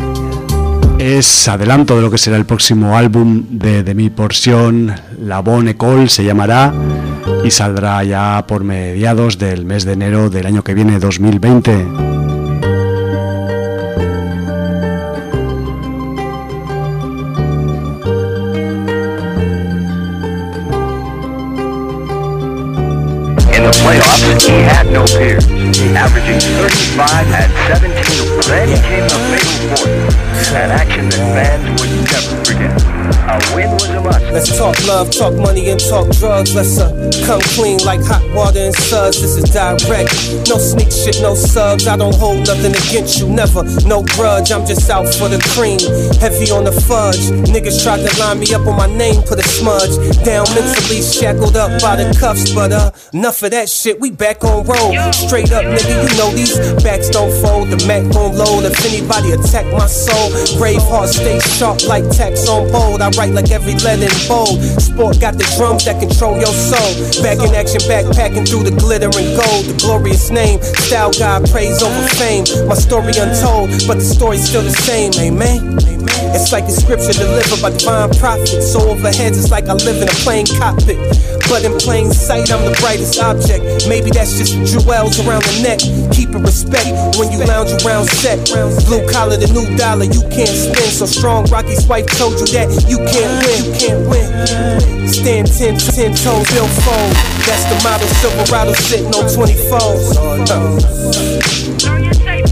es adelanto de lo que será el próximo álbum de Demi Portion. La Bonne École se llamará y saldrá ya por mediados del mes de enero del año que viene, dos mil veinte. In the playoffs, he had no peers. Averaging thirty-five, had seventeen. Then came the fatal fourth. An action that fans would never forget. A win was a must. Let's talk love, talk money, and talk drugs. Let's uh, come clean like hot water and suds. This is direct. No sneak shit, no subs. I don't hold nothing against you, never. No grudge, I'm just out for the cream. Heavy on the fudge. Niggas tried to line me up on my name, put a smudge. Down mentally, shackled up by the cuffs. But uh, enough of that shit, we back on roll. Straight up, nigga, you know these backs don't fold. The Mac gon' load if anybody attack my soul. Brave heart stay sharp like tax on bold. I write like every letter in bold. Sport got the drums that control your soul. Back in action, backpacking through the glitter and gold. The glorious name, style guy, praise over fame. My story untold, but the story's still the same, amen. It's like the scripture delivered by divine prophets. So overhead, it's like I live in a plane cockpit. But in plain sight, I'm the brightest object. Maybe that's just jewels around the neck. Keep it respect when you lounge around set. Blue collar, the new dollar, you can't spin. So strong, Rocky's wife told you that you can't win. You can't win. Stand ten, ten toes, still fold. That's the model, Silverado sitting on twenty-fours. Uh. Lord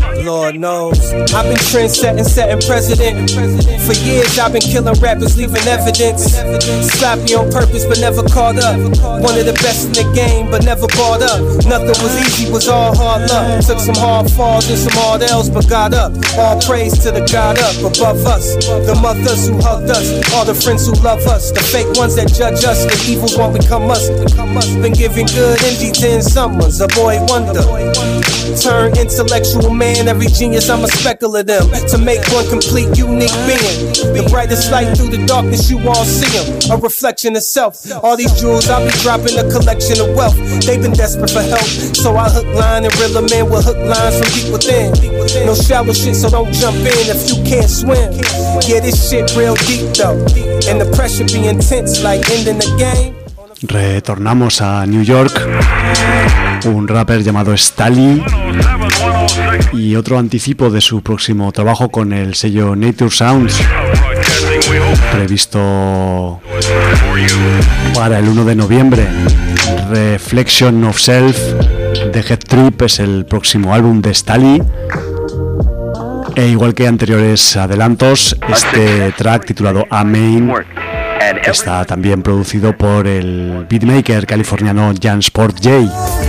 Lord knows. I've been trend setting, setting precedent. For years I've been killing rappers, leaving evidence. Sloppy on purpose but never caught up. One of the best in the game but never bought up. Nothing was easy, was all hard luck. Took some hard falls and some hard L's but got up. All praise to the God up above us. The mothers who hugged us, all the friends who love us. The fake ones that judge us, the evils won't become us. Been giving good energy ten summers, a boy wonder. Turn intellectual man, every genius I'm a speckle of them. To make one complete unique being. The brightest light through the darkness, you all see them. A reflection of self. All these jewels, I'll be dropping a collection of wealth. They've been desperate for help, so I hook line and reel them in with hook lines from deep within. No shallow shit, so don't jump in if you can't swim. Yeah, this shit real deep though, and the pressure be intense like ending the game. Retornamos a New York, un rapper llamado Stali y otro anticipo de su próximo trabajo con el sello Nature Sounds, previsto para el uno de noviembre. Reflection of Self de Head Trip es el próximo álbum de Stali, e igual que anteriores adelantos, este track titulado Amen está también producido por el beatmaker californiano Jansport J.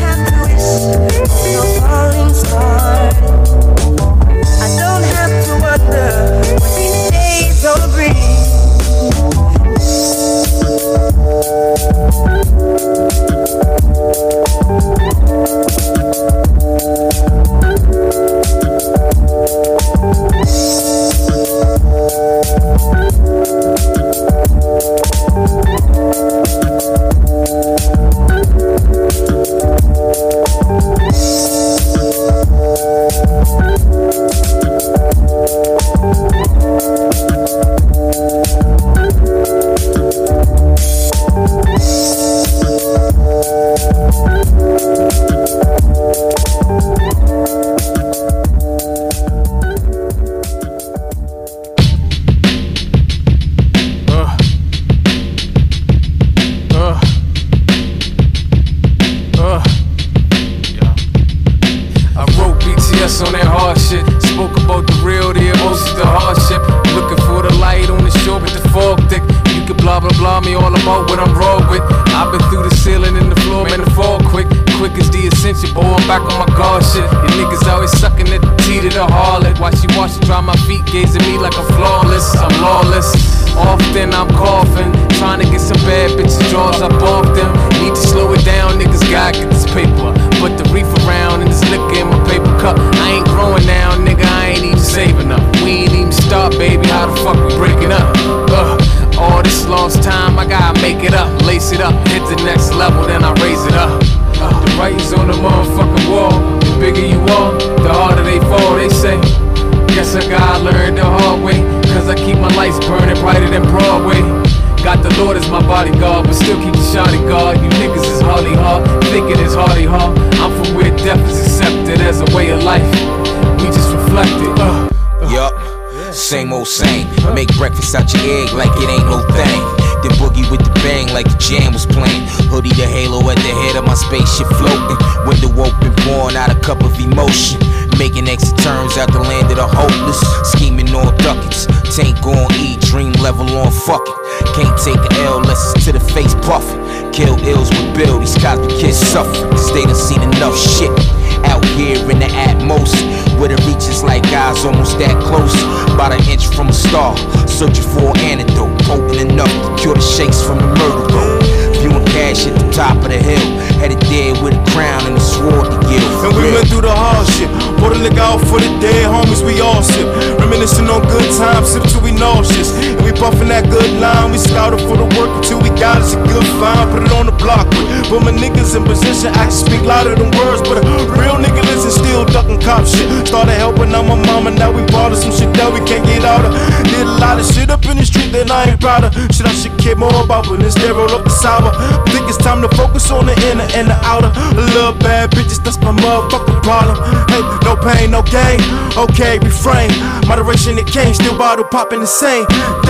Out your egg like it ain't no thing. Then boogie with the bang like the jam was playing. Hoodie the halo at the head of my spaceship floating. Window open, pouring out a cup of emotion. Making exit turns out the land of the hopeless. Scheming on ducats. Tank on E, dream level on fucking. Can't take a L unless it's to the face puffin'. Kill ills with Bill, these Cosby kids suffering. Cause they done seen enough shit. Out here in the Atmos, where the reaches like eyes almost that close. About an inch from a star, searching for an antidote. Potent enough to cure the shakes from the murder road. Viewing cash at the top of the hill. Headed there with a crown and a sword to give. And we went through the hardship. Pour the liquor out for the dead homies, we all sip. Reminiscing on good times, sip till we nauseous. And we buffing that good line. We scouted for the work until we got us a good find. Put it on the block with. Put my niggas in position, actions speak louder than words. But a real nigga listen, still ducking cop shit. Started helping out my mama, now we bought her some shit that we can't get out of. Did a lot of shit up in the street that I ain't proud of. Shit I should care more about, but instead roll up the sour. Think it's time to focus on the inner and the outer. A little bad bitches, that's my motherfucking problem. Hey, no pain, no gain. Okay, refrain. Moderation it came, still bottle popping the same.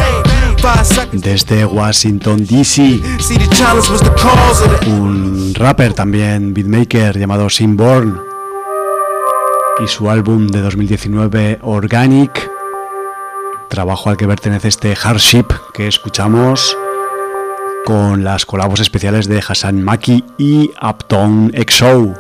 Desde Washington D C, un rapper también beatmaker llamado Sinborn y su álbum de dos mil diecinueve Organic, trabajo al que pertenece este Hardship que escuchamos con las colabos especiales de Hassan Maki y Uptown X O.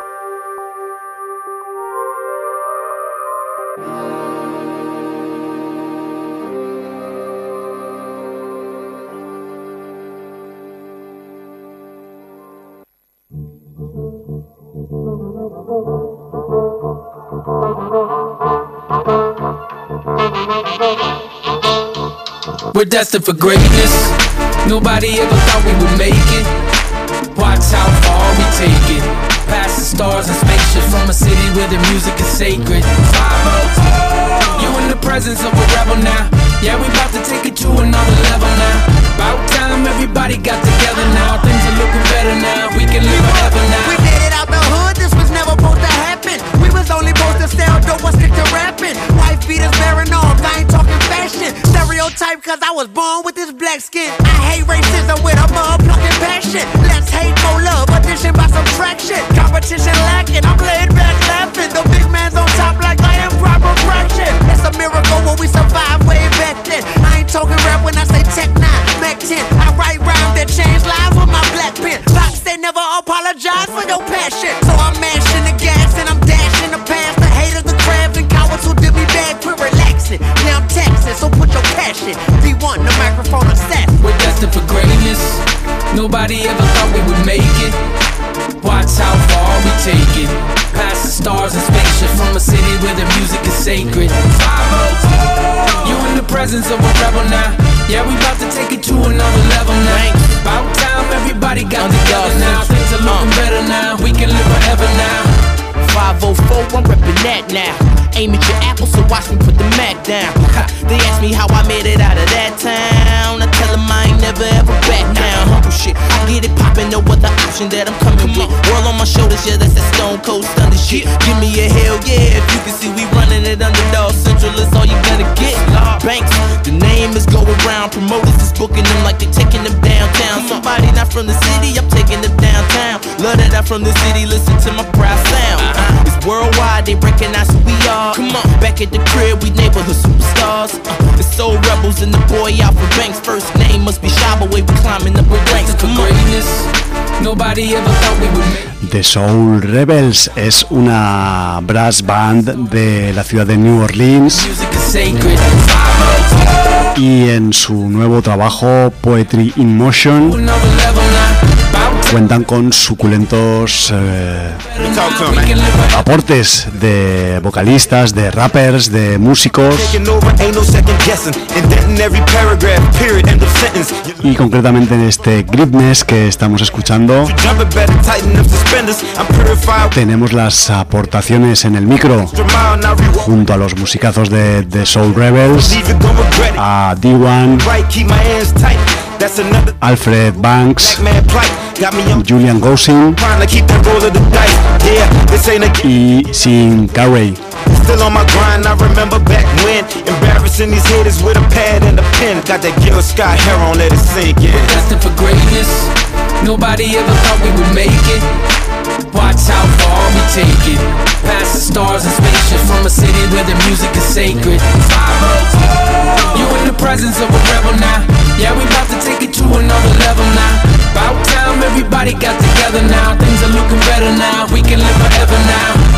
We're destined for greatness. Nobody ever thought we would make it. Watch how far we take it. Past the stars and spaceships from a city where the music is sacred. five oh four. You in the presence of a rebel now. Yeah, we about to take it to another level now. About time everybody got together now. Things are looking better now. We can live forever now. We made it out the hood. This was never supposed to happen. We was only supposed to sell dope and stick to rapping. Wife beaters bearing arms. I ain't talking fashion. Stereotype cause I was born with this black skin. I hate racism with a motherfucking passion. Let's hate for love, addition by subtraction. Competition lacking, I'm laid back laughing. The big man's on top like I am proper fraction. It's a miracle when we survive way back then. I ain't talking rap when I say Tech nine, Mac ten. I write rhymes that change lives with my black pen. Box they never apologize for your passion. So I'm mashing the gas and I'm dashing the past. The haters, the crabs and cowards who did me bad, quit relaxing. Now I'm taxing, so put your cash in. D one, the microphone assassin. We're destined for greatness. Nobody ever thought we would make it. Watch how far we take it. Past the stars and spaceships from a city where the music is sacred. five oh four. You in the presence of a rebel now. Yeah, we about to take it to another level now. About time everybody got together now. Things are looking better now. We can live forever now. five oh four, I'm reppin' that now. Aim at your apple, so watch me put the Mac down. Ha, they ask me how I made it out of that town. I tell them I ain't never ever back down. Humble shit, I get it poppin', no other option that I'm coming with. World on my shoulders, yeah, that's that stone cold stunning shit. Give me a hell yeah, if you can see we running it underdog central, is all you gonna get. Banks, the name is going round. Promoters is booking them like they taking them downtown. Somebody not from the city, I'm taking them downtown. Love that I'm from the city, listen to my proud sound. Uh-huh. It's worldwide, they recognize who we are. Come on, back at the crib, we neighborhood superstars. Uh, it's Soul Rebels and the boy Alpha Banks. First name must be Shaba, way we climbing up with ranks. Come on. Nobody ever thought we would make. The Soul Rebels es una brass band de la ciudad de New Orleans y en su nuevo trabajo Poetry in Motion cuentan con suculentos eh, aportes de vocalistas, de rappers, de músicos y concretamente en este Gripness que estamos escuchando tenemos las aportaciones en el micro junto a los musicazos de, de Soul Rebels, a D uno, Alfred Banks, Julian Gosing y Sean Carey. Still on my grind, I remember back when embarrassing these haters with a pad and a pen. Got that Gil Scott hair on, let it sink in. We're destined for greatness. Nobody ever thought we would make it. Watch how far we take it. Past the stars and spaceships from a city where the music is sacred. five oh four. You in the presence of a rebel now. Yeah, we about to take it to another level now. About time everybody got together now. Things are looking better now. We can live forever now.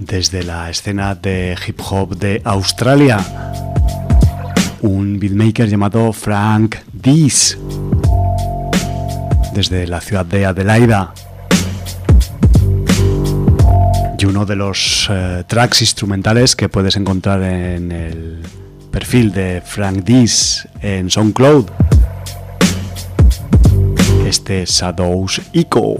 desde la escena de hip hop de Australia, un beatmaker llamado Frank Dees, desde la ciudad de Adelaida. Y uno de los eh, tracks instrumentales que puedes encontrar en el perfil de Frank Dees en SoundCloud, este Shadows Echo.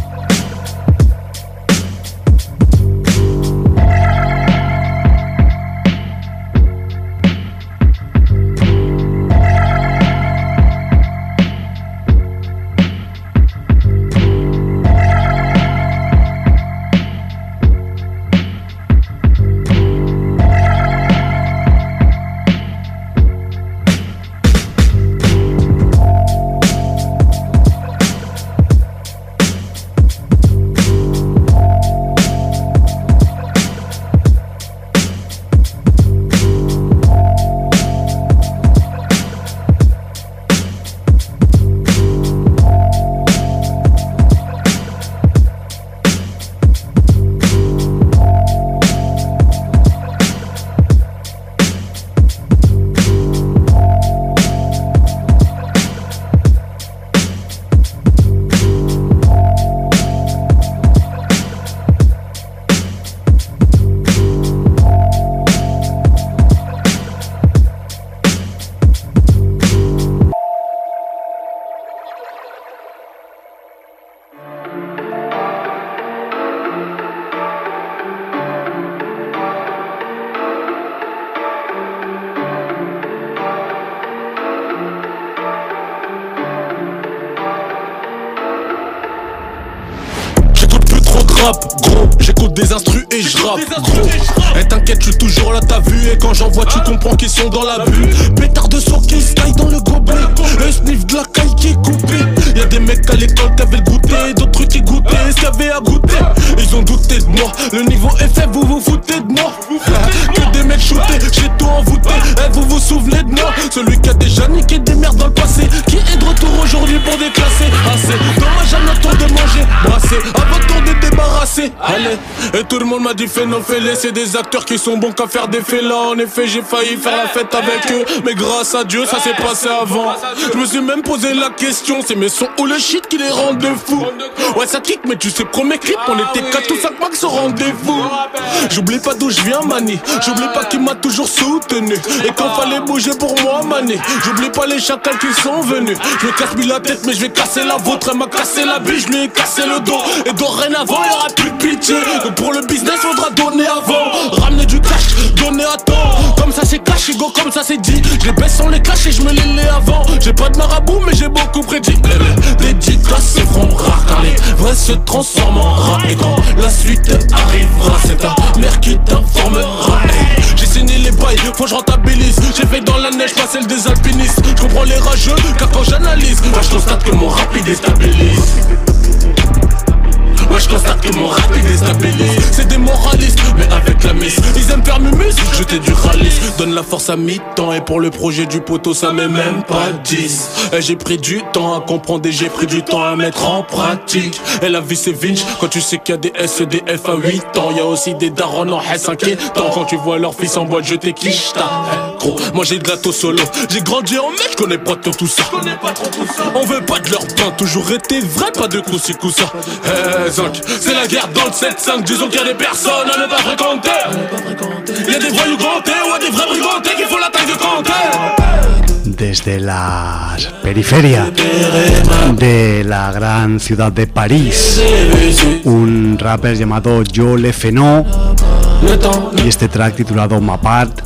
Gros, j'écoute des instrus et je rappe, gros. Et t'inquiète, je suis toujours là, t'as vu. Et quand j'en vois, tu comprends qu'ils sont dans la bulle. Pétard de soir qui se taille dans le gobelet. Un sniff de la caille qui est coupé. Y'a des mecs à l'école qui avaient le goûter, d'autres trucs qui goûtaient ce qu'il y avait à goûter. Ils ont douté de moi, le niveau est fait, vous vous foutez de moi. Que des mecs shootés, j'ai tout envoûté. Eh, vous vous souvenez de moi? Celui qui a déjà niqué des merdes dans le passé, qui est de retour aujourd'hui pour déclasser. Assez, dommage à notre tour de manger, brasser, à votre tour de débarrasser. Allez, et tout le monde m'a dit fais non, fais-les. C'est des acteurs qui sont bons qu'à faire des faits là. En effet, j'ai failli faire la fête avec eux, mais grâce à Dieu, ça s'est passé avant. Je me suis même posé la question, c'est mes sons ou le shit qui les rend de fous. Ouais, ça kick, mais tu sais, premier clip, on était quatre ou cinq max au rendez-vous. J'oublie pas d'où je viens, mani. J'oublie pas qui m'a toujours soutenu. Et quand fallait bouger pour moi, mani. J'oublie pas les chacals qui sont venus. Je me casse mis la tête, mais je vais casser la vôtre. Elle m'a cassé la bille, je lui ai cassé le dos. Et dorénavant, y'aura plus de pitié. Donc pour le business, faudra donner avant. Ramener du cash, donner à temps. Comme ça c'est cash, go, comme ça c'est dit. Je les baisse sans les cash et je me les lais avant. J'ai pas de marabout, mais j'ai beaucoup prédit. Les dédicaces se feront rares car les vrais se transforment en rats. Et quand la suite arrivera, c'est ta mère qui t'informera. Hey, j'ai signé les bails, faut que je rentabilise. J'ai fait dans la neige, pas celle des alpinistes. Je comprends les rageux, car quand j'analyse, moi je constate que mon rap il déstabilise. Ouais, je constate que mon rap est déstabilise. C'est des moralistes, mais avec la miss. Ils aiment faire mumus, jeter du ralice. Donne la force à mi-temps, et pour le projet du poteau, ça met même pas dix. Et j'ai pris du temps à comprendre et j'ai pris du temps à mettre en pratique. Et la vie c'est vinch, quand tu sais qu'il y a des S E D F à huit ans. Y'a aussi des darons en S inquiétants. Quand tu vois leur fils en boîte, je t'équiche ta. Gros, moi j'ai de gâteau solo. J'ai grandi en mec, je connais pas trop tout ça. On veut pas de leur pain, toujours été vrai, pas de coussi coussa. C'est la guerre dans le sept cinq. Disons qu'il y a des personnes à ne pas fréquenter. Il y a des voyous gantés ou des vrais brigantés qui font la taille de Kanté. Desde la periferia de la gran ciudad de París, un rapper llamado Jo Le Feno y este track titulado Mapart.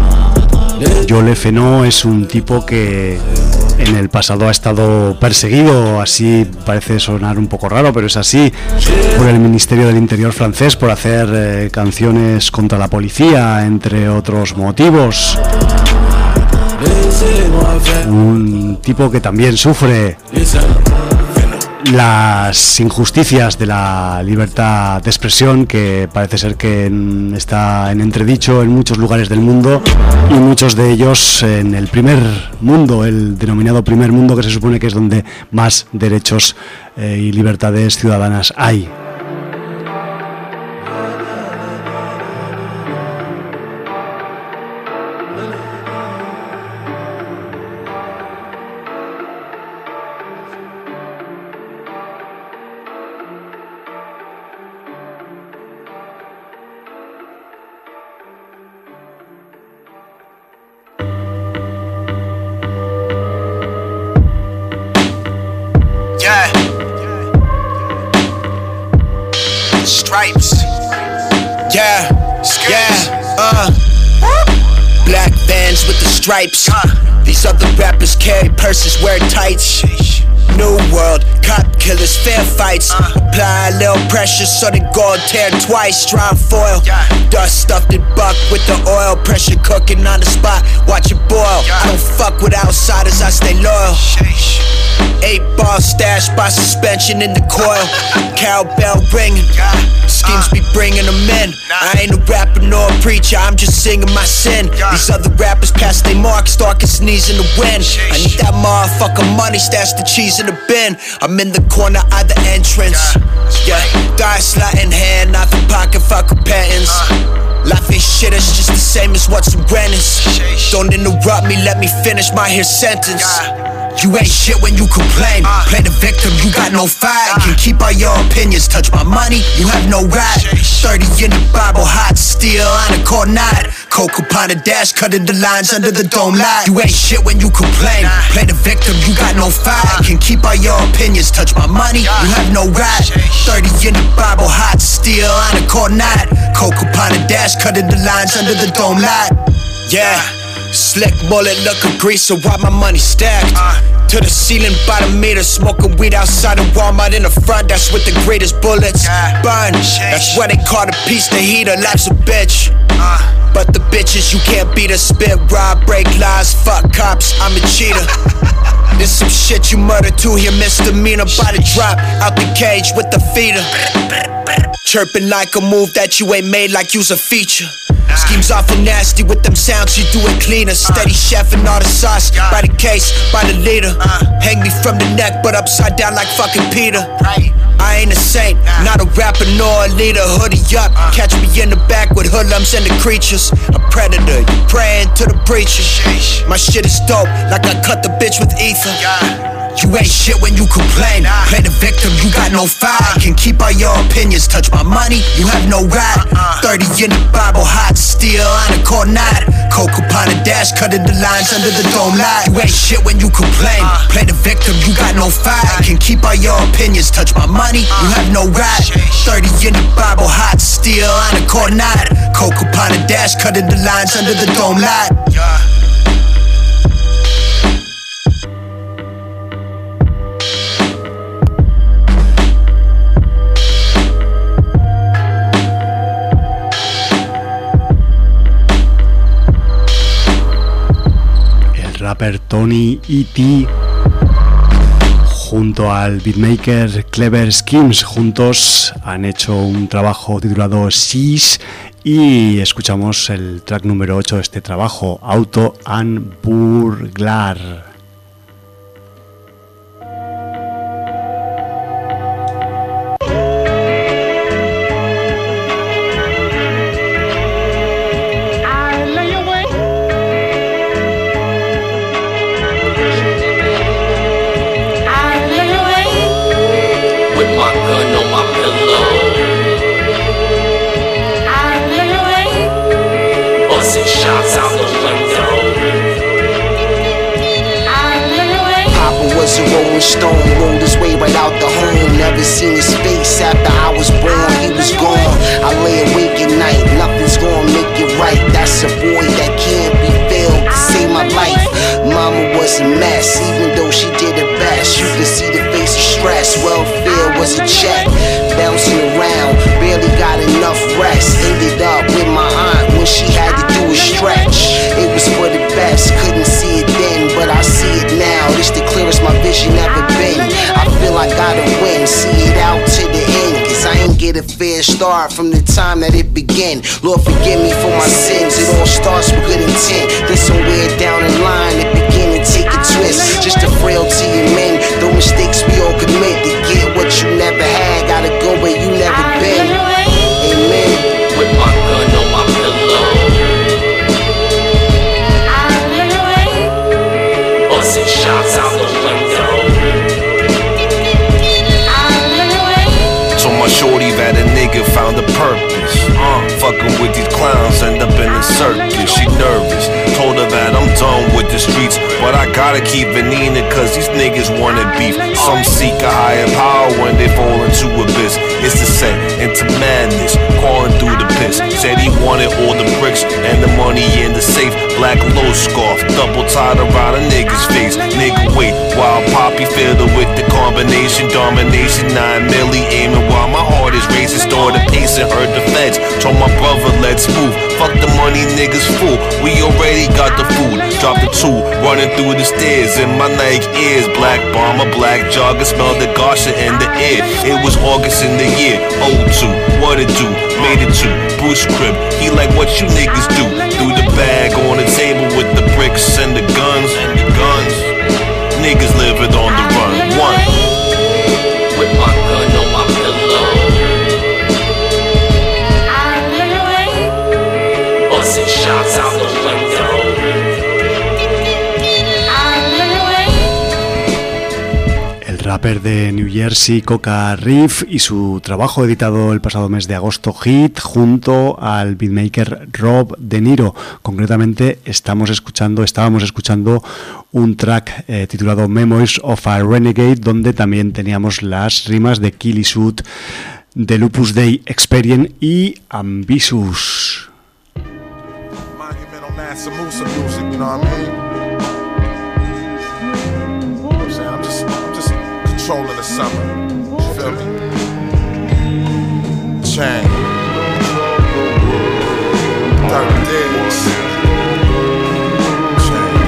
Jo Le Feno es un tipo que en el pasado ha estado perseguido, así parece sonar un poco raro, pero es así, por el Ministerio del Interior francés por hacer eh, canciones contra la policía, entre otros motivos. Un tipo que también sufre las injusticias de la libertad de expresión, que parece ser que está en entredicho en muchos lugares del mundo, y muchos de ellos en el primer mundo, el denominado primer mundo, que se supone que es donde más derechos eh, y libertades ciudadanas hay. stripes. Yeah, yeah, uh. Black Vans with the stripes. These other rappers carry purses, wear tights. New world, cop killers, fair fights. Apply a little pressure so they go and tear twice. Dry foil, dust stuffed in buck with the oil. Pressure cooking on the spot, watch it boil. I don't fuck with outsiders, I stay loyal. Eight ball stashed by suspension in the coil. Cowbell ringing, schemes be bringing them in. I ain't a rapper nor a preacher, I'm just singing my sin. These other rappers pass they mark, start can sneeze in the wind. I need that motherfucker money, stash the cheese in the bin. I'm in the corner of the entrance. Yeah, die slot in hand, not the pocket, fuck repentance. Life ain't shit, it's just the same as what some rent is. Don't interrupt me, let me finish my here sentence. You ain't shit when you complain. Play the victim, you got no fight. Can keep all your opinions, touch my money, you have no right. Thirty in the Bible, hot steel on a cold night. Coke upon the dash, cutting the lines under the dome light. You ain't shit when you complain. Play the victim, you got no fight. Can keep all your opinions, touch my money, you have no right. Thirty in the Bible, hot steel on a cold night. Coke upon the dash, cutting the lines under the dome light. Yeah. Slick bullet, look a greaser, why my money stacked? Uh, to the ceiling by the meter, smoking weed outside of Walmart in the front, that's with the greatest bullets. Uh, Burn, that's why they call the piece the heater, life's a bitch. Uh, but the bitches you can't beat her, spit, rob, break lies, fuck cops, I'm a cheater. There's some shit you murder too here, misdemeanor, body drop, out the cage with the feeder. Chirping like a move that you ain't made like you's a feature. Schemes awful nasty with them sounds, you do it cleaner. Steady chef and all the sauce, by the case, by the leader. Hang me from the neck, but upside down like fucking Peter. I ain't a saint, not a rapper nor a leader. Hoodie up, catch me in the back with hoodlums and the creatures. A predator, you praying to the preacher. My shit is dope, like I cut the bitch with ether. You ain't shit when you complain. Play the victim, you got no fight. Can keep all your opinions, touch my money, you have no right. Thirty in the Bible, hot steel on a cold night. Coke upon the dash, cutting the lines under the dome light. You ain't shit when you complain. Play the victim, you got no fight. Can keep all your opinions, touch my money, you have no right. Thirty in the Bible, hot steel on a cold night. Coke upon the dash, cutting the lines under the dome light. Rapper Tony E T junto al beatmaker Clever Schemes, juntos han hecho un trabajo titulado Seas y escuchamos el track número ocho de este trabajo, Auto and Burglar. Stone rolled his way right out the home. Never seen his face after I was born. He was gone. I lay awake at night. Nothing's gonna make it right. That's a boy that can't be failed to save my life. Mama was a mess, even though she did her best. You could see the face of stress. Welfare was a check, bouncing around. Barely got enough rest. Ended up with my aunt when she had to do a stretch. It was for the best. Couldn't see it then, but I see it now. It's the clearest my vision ever been. I feel I gotta win, see it out to the end, cause I ain't get a fair start from the time that it began. Lord forgive me for my sins, it all starts with good intent. Then somewhere down the line it began to take a twist. Just a frailty of men, the mistakes we all commit. To get what you never had, gotta go where you never been. Amen. With my gun on my pillow, busting shots out the window. So my short forty that a nigga found a purpose. Uh, fucking with these clowns, end up in a circus. She nervous, told her that I'm done with the streets, but I gotta keep Vanina cause these niggas wanna beef. Some seek a higher power when they fall into abyss. It's descent into madness, crawling through the piss. Said he wanted all the bricks and the money in the safe. Black low scarf, double tied around a nigga's face. Nigga wait, while Poppy fiddle with the combination. Domination, nine milli aiming while my heart is racing. Store the pace and heard the feds. Told my brother let's move, fuck the money niggas fool. We already got the food, drop the two, running through the stairs in my Nike ears. Black bomber, black jogger, smell the Garsha in the air. It was August in the year oh two, what it do, made it to Bruce crib, he like what you niggas do. Threw the bag on the table with the bricks and the guns, and the guns. Niggas living on the run, one. With my gun on my pillow, busting shots out the window. El rapper de New Jersey, Coca Riff, y su trabajo editado el pasado mes de agosto, Hit, junto al beatmaker Rob De Niro. Concretamente estamos escuchando, estábamos escuchando un track eh, titulado Memories of a Renegade, donde también teníamos las rimas de Killy Suit, de Lupus Dei Experience y Ambitious. Controlling the summer, you feel me? Chain, Dirty Diggs, Chain.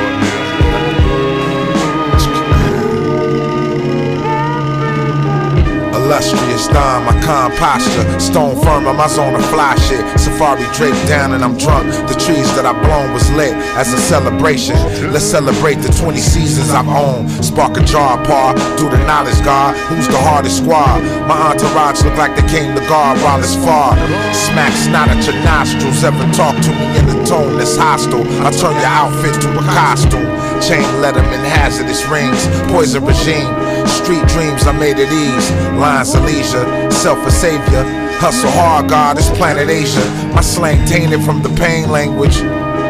Illustrious Don, my calm posture, stone firm on my zone of fly shit. Safari draped down and I'm drunk. The trees that I blown was lit as a celebration. Let's celebrate the twenty seasons I've owned. Spark a jar, par, do the knowledge guard. Who's the hardest squad? My entourage look like they came to guard while it's far. Smack snot at your nostrils. Ever talk to me in a tone that's hostile? I turn your outfit to a costume. Chain letterman, hazardous rings, poison regime. Street dreams I made at ease. Lines of leisure, self a savior. Hustle hard, God, it's planet Asia. My slang tainted from the pain language.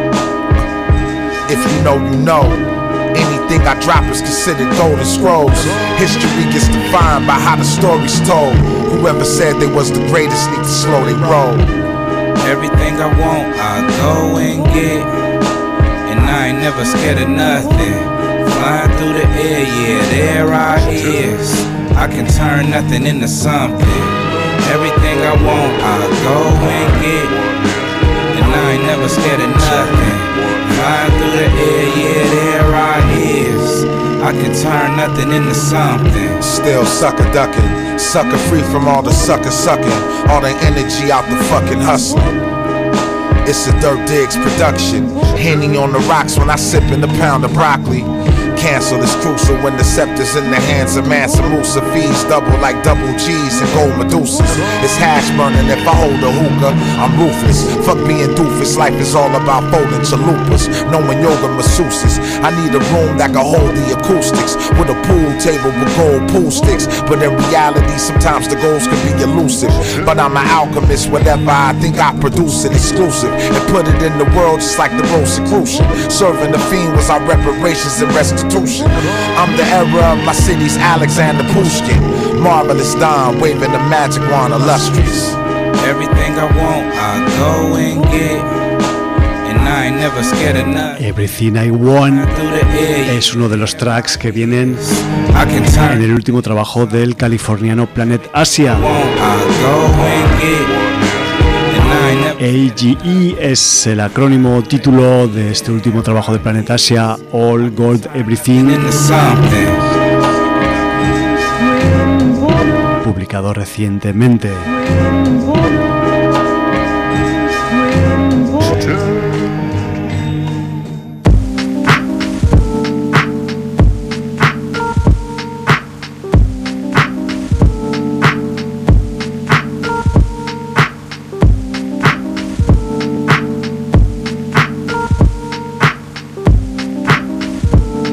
If you know, you know. Anything I drop is considered golden scrolls. History gets defined by how the story's told. Whoever said they was the greatest need to slow they roll. Everything I want, I go and get. And I ain't never scared of nothing. Flying through the air, yeah, there I is. I can turn nothing into something. Everything I want, I go and get. And I ain't never scared of nothing. Flying through the air, yeah, there I is. I can turn nothing into something. Still sucker ducking, sucker free from all the sucker sucking. All the energy out the fucking hustling. It's a Dirt Diggs production. Henny on the rocks when I sip in a pound of broccoli. Cancel is crucial when the scepter's in the hands of Mansa Musa. Fees double like double G's and gold Medusas. It's hash burning if I hold a hookah. I'm ruthless, fuck being doofus. Life is all about folding chalupas, knowing yoga masseuses. I need a room that can hold the acoustics, with a pool table with gold pool sticks. But in reality, sometimes the goals can be elusive. But I'm an alchemist, whatever I think I produce it exclusive and put it in the world just like the Rosicrucian. Serving the fiend was our reparations and restitution. I'm the era of my city's Alexander Pushkin. Marvelous Don, waving the magic wand, illustrious. Everything I want, I go and get. And I ain't never scared of nothing. Everything I Want es uno de los tracks que vienen en el último trabajo del californiano Planet Asia. A G E es el acrónimo título de este último trabajo de Planet Asia, All Gold Everything, publicado recientemente.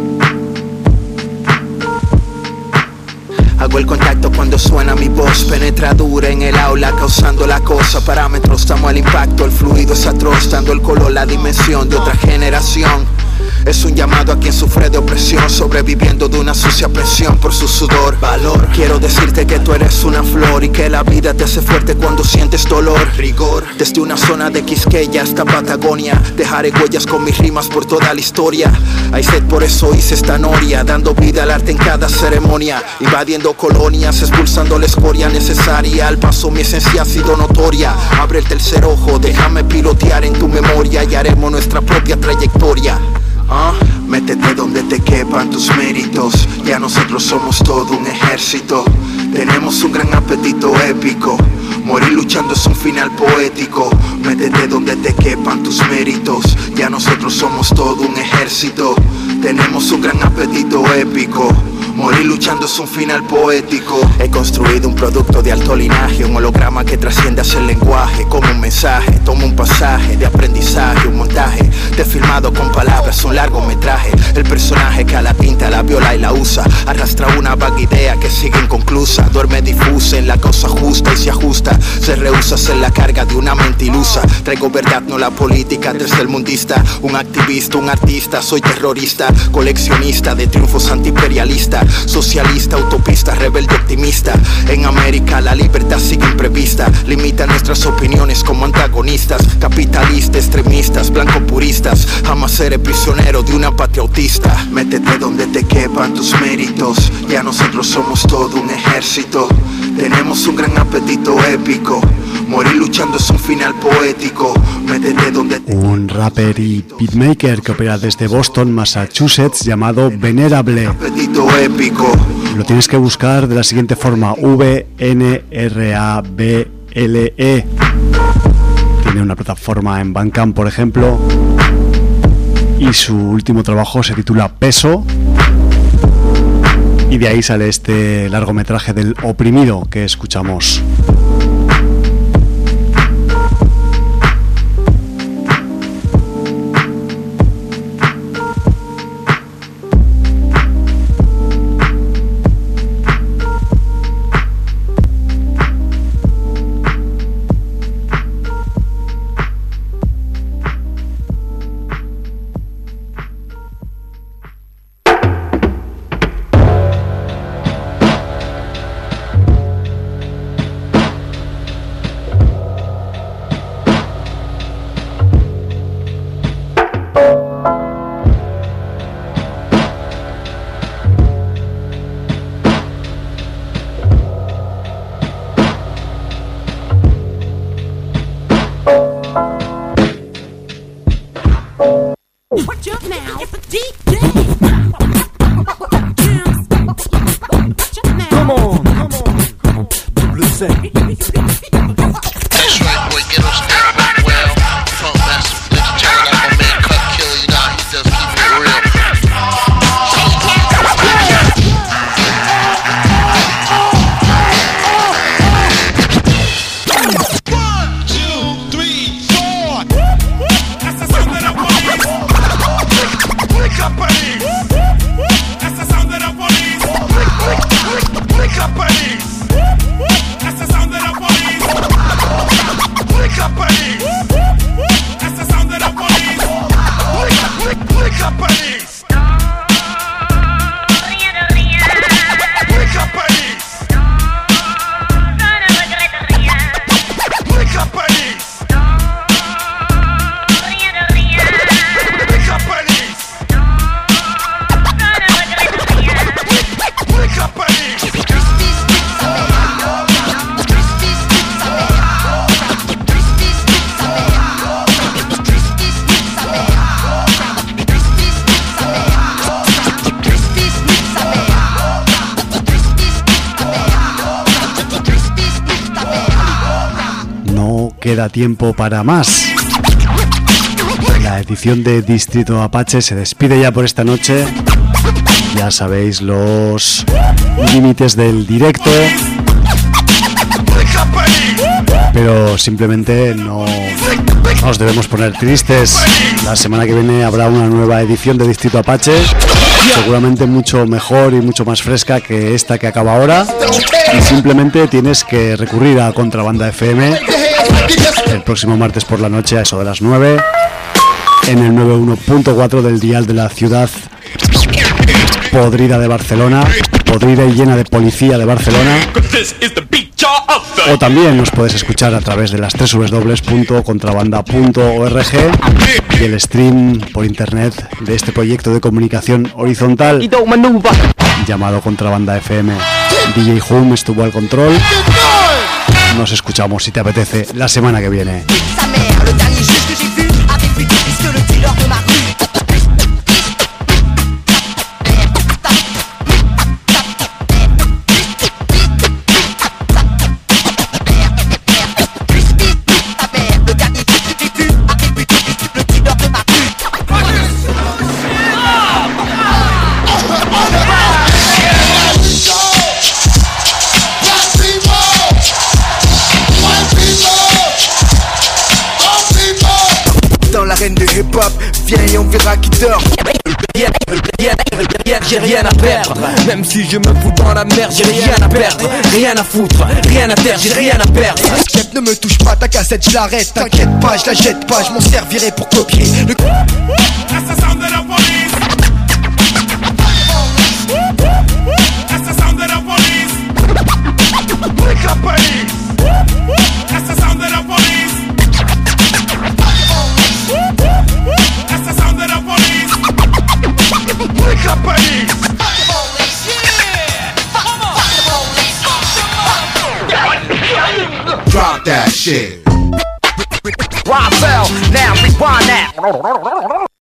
Hago el contacto cuando suena mi voz, penetra dura profesor en el aula causando la cosa. Parámetros, estamos al impacto, el fluido es atroz, dando el color, la dimensión de otra generación. Es un llamado a quien sufre de opresión, sobreviviendo de una sucia presión por su sudor. Valor, quiero decirte que tú eres una flor y que la vida te hace fuerte cuando sientes dolor. Rigor, desde una zona de Quisqueya hasta Patagonia, dejaré huellas con mis rimas por toda la historia. Hay sed, por eso hice esta noria, dando vida al arte en cada ceremonia, invadiendo colonias, expulsando la escoria necesaria. Al paso mi esencia ha sido notoria. Abre el tercer ojo, déjame pilotear en tu memoria y haremos nuestra propia trayectoria. Uh, métete donde te quepan tus méritos. Ya nosotros somos todo un ejército. Tenemos un gran apetito épico. Morir luchando es un final poético. Métete donde te quepan tus méritos. Ya nosotros somos todo un ejército. Tenemos un gran apetito épico. Morir luchando es un final poético. He construido un producto de alto linaje, un holograma que trasciende hacia el lenguaje. Como un mensaje, tomo un pasaje de aprendizaje, un montaje de filmado con palabras, un largometraje. El personaje que a la pinta, la viola y la usa, arrastra una vaga idea que sigue inconclusa. Duerme difusa en la causa justa y se ajusta. Se rehúsa a ser la carga de una mente ilusa. Traigo verdad, no la política, desde el mundista. Un activista, un artista, soy terrorista, coleccionista de triunfos antiimperialistas. Socialista, utopista, rebelde, optimista. En América la libertad sigue imprevista. Limita nuestras opiniones como antagonistas. Capitalistas, extremistas, blancos puristas. Jamás seré prisionero de una patria autista. Métete donde te quepan tus méritos. Ya nosotros somos todo un ejército. Tenemos un gran apetito épico. Morir luchando es un final poético. Métete donde te... Un rapper y beatmaker que opera desde Boston, Massachusetts, llamado Venerable. Apetito épico. Lo tienes que buscar de la siguiente forma: V N R A B L E. Tiene una plataforma en Bandcamp, por ejemplo, y su último trabajo se titula Peso, y de ahí sale este largometraje del oprimido que escuchamos. Queda tiempo para más. La edición de Distrito Apache se despide ya por esta noche. Ya sabéis los límites del directo, pero pero simplemente no nos debemos poner tristes. La semana que viene habrá una nueva edición de Distrito Apache, seguramente mucho mejor y mucho más fresca que esta que acaba ahora, y simplemente tienes que recurrir a Contrabanda F M el próximo martes por la noche a eso de las nueve en el noventa y uno punto cuatro del dial de la ciudad podrida de Barcelona, podrida y llena de policía de Barcelona. O también nos puedes escuchar a través de las doble u doble u doble u punto contrabanda punto org y el stream por internet de este proyecto de comunicación horizontal llamado Contrabanda F M. D J Hum estuvo al control. Nos escuchamos, si te apetece, la semana que viene. De hip-hop, viens et on verra qui dort. J'ai rien à perdre, même si je me fous dans la merde, j'ai rien à perdre, rien à foutre, rien à taire, j'ai rien à perdre. Chef, ne me touche pas, ta cassette, je l'arrête, t'inquiète pas, je la jette pas, je m'en servirai pour copier le... That's the sound of the police. That's the sound of the police. Wake up, police. That's the sound of the police. That's the sound of the police. Wake up, police. Drop that shit. Ronzel, now rewind that.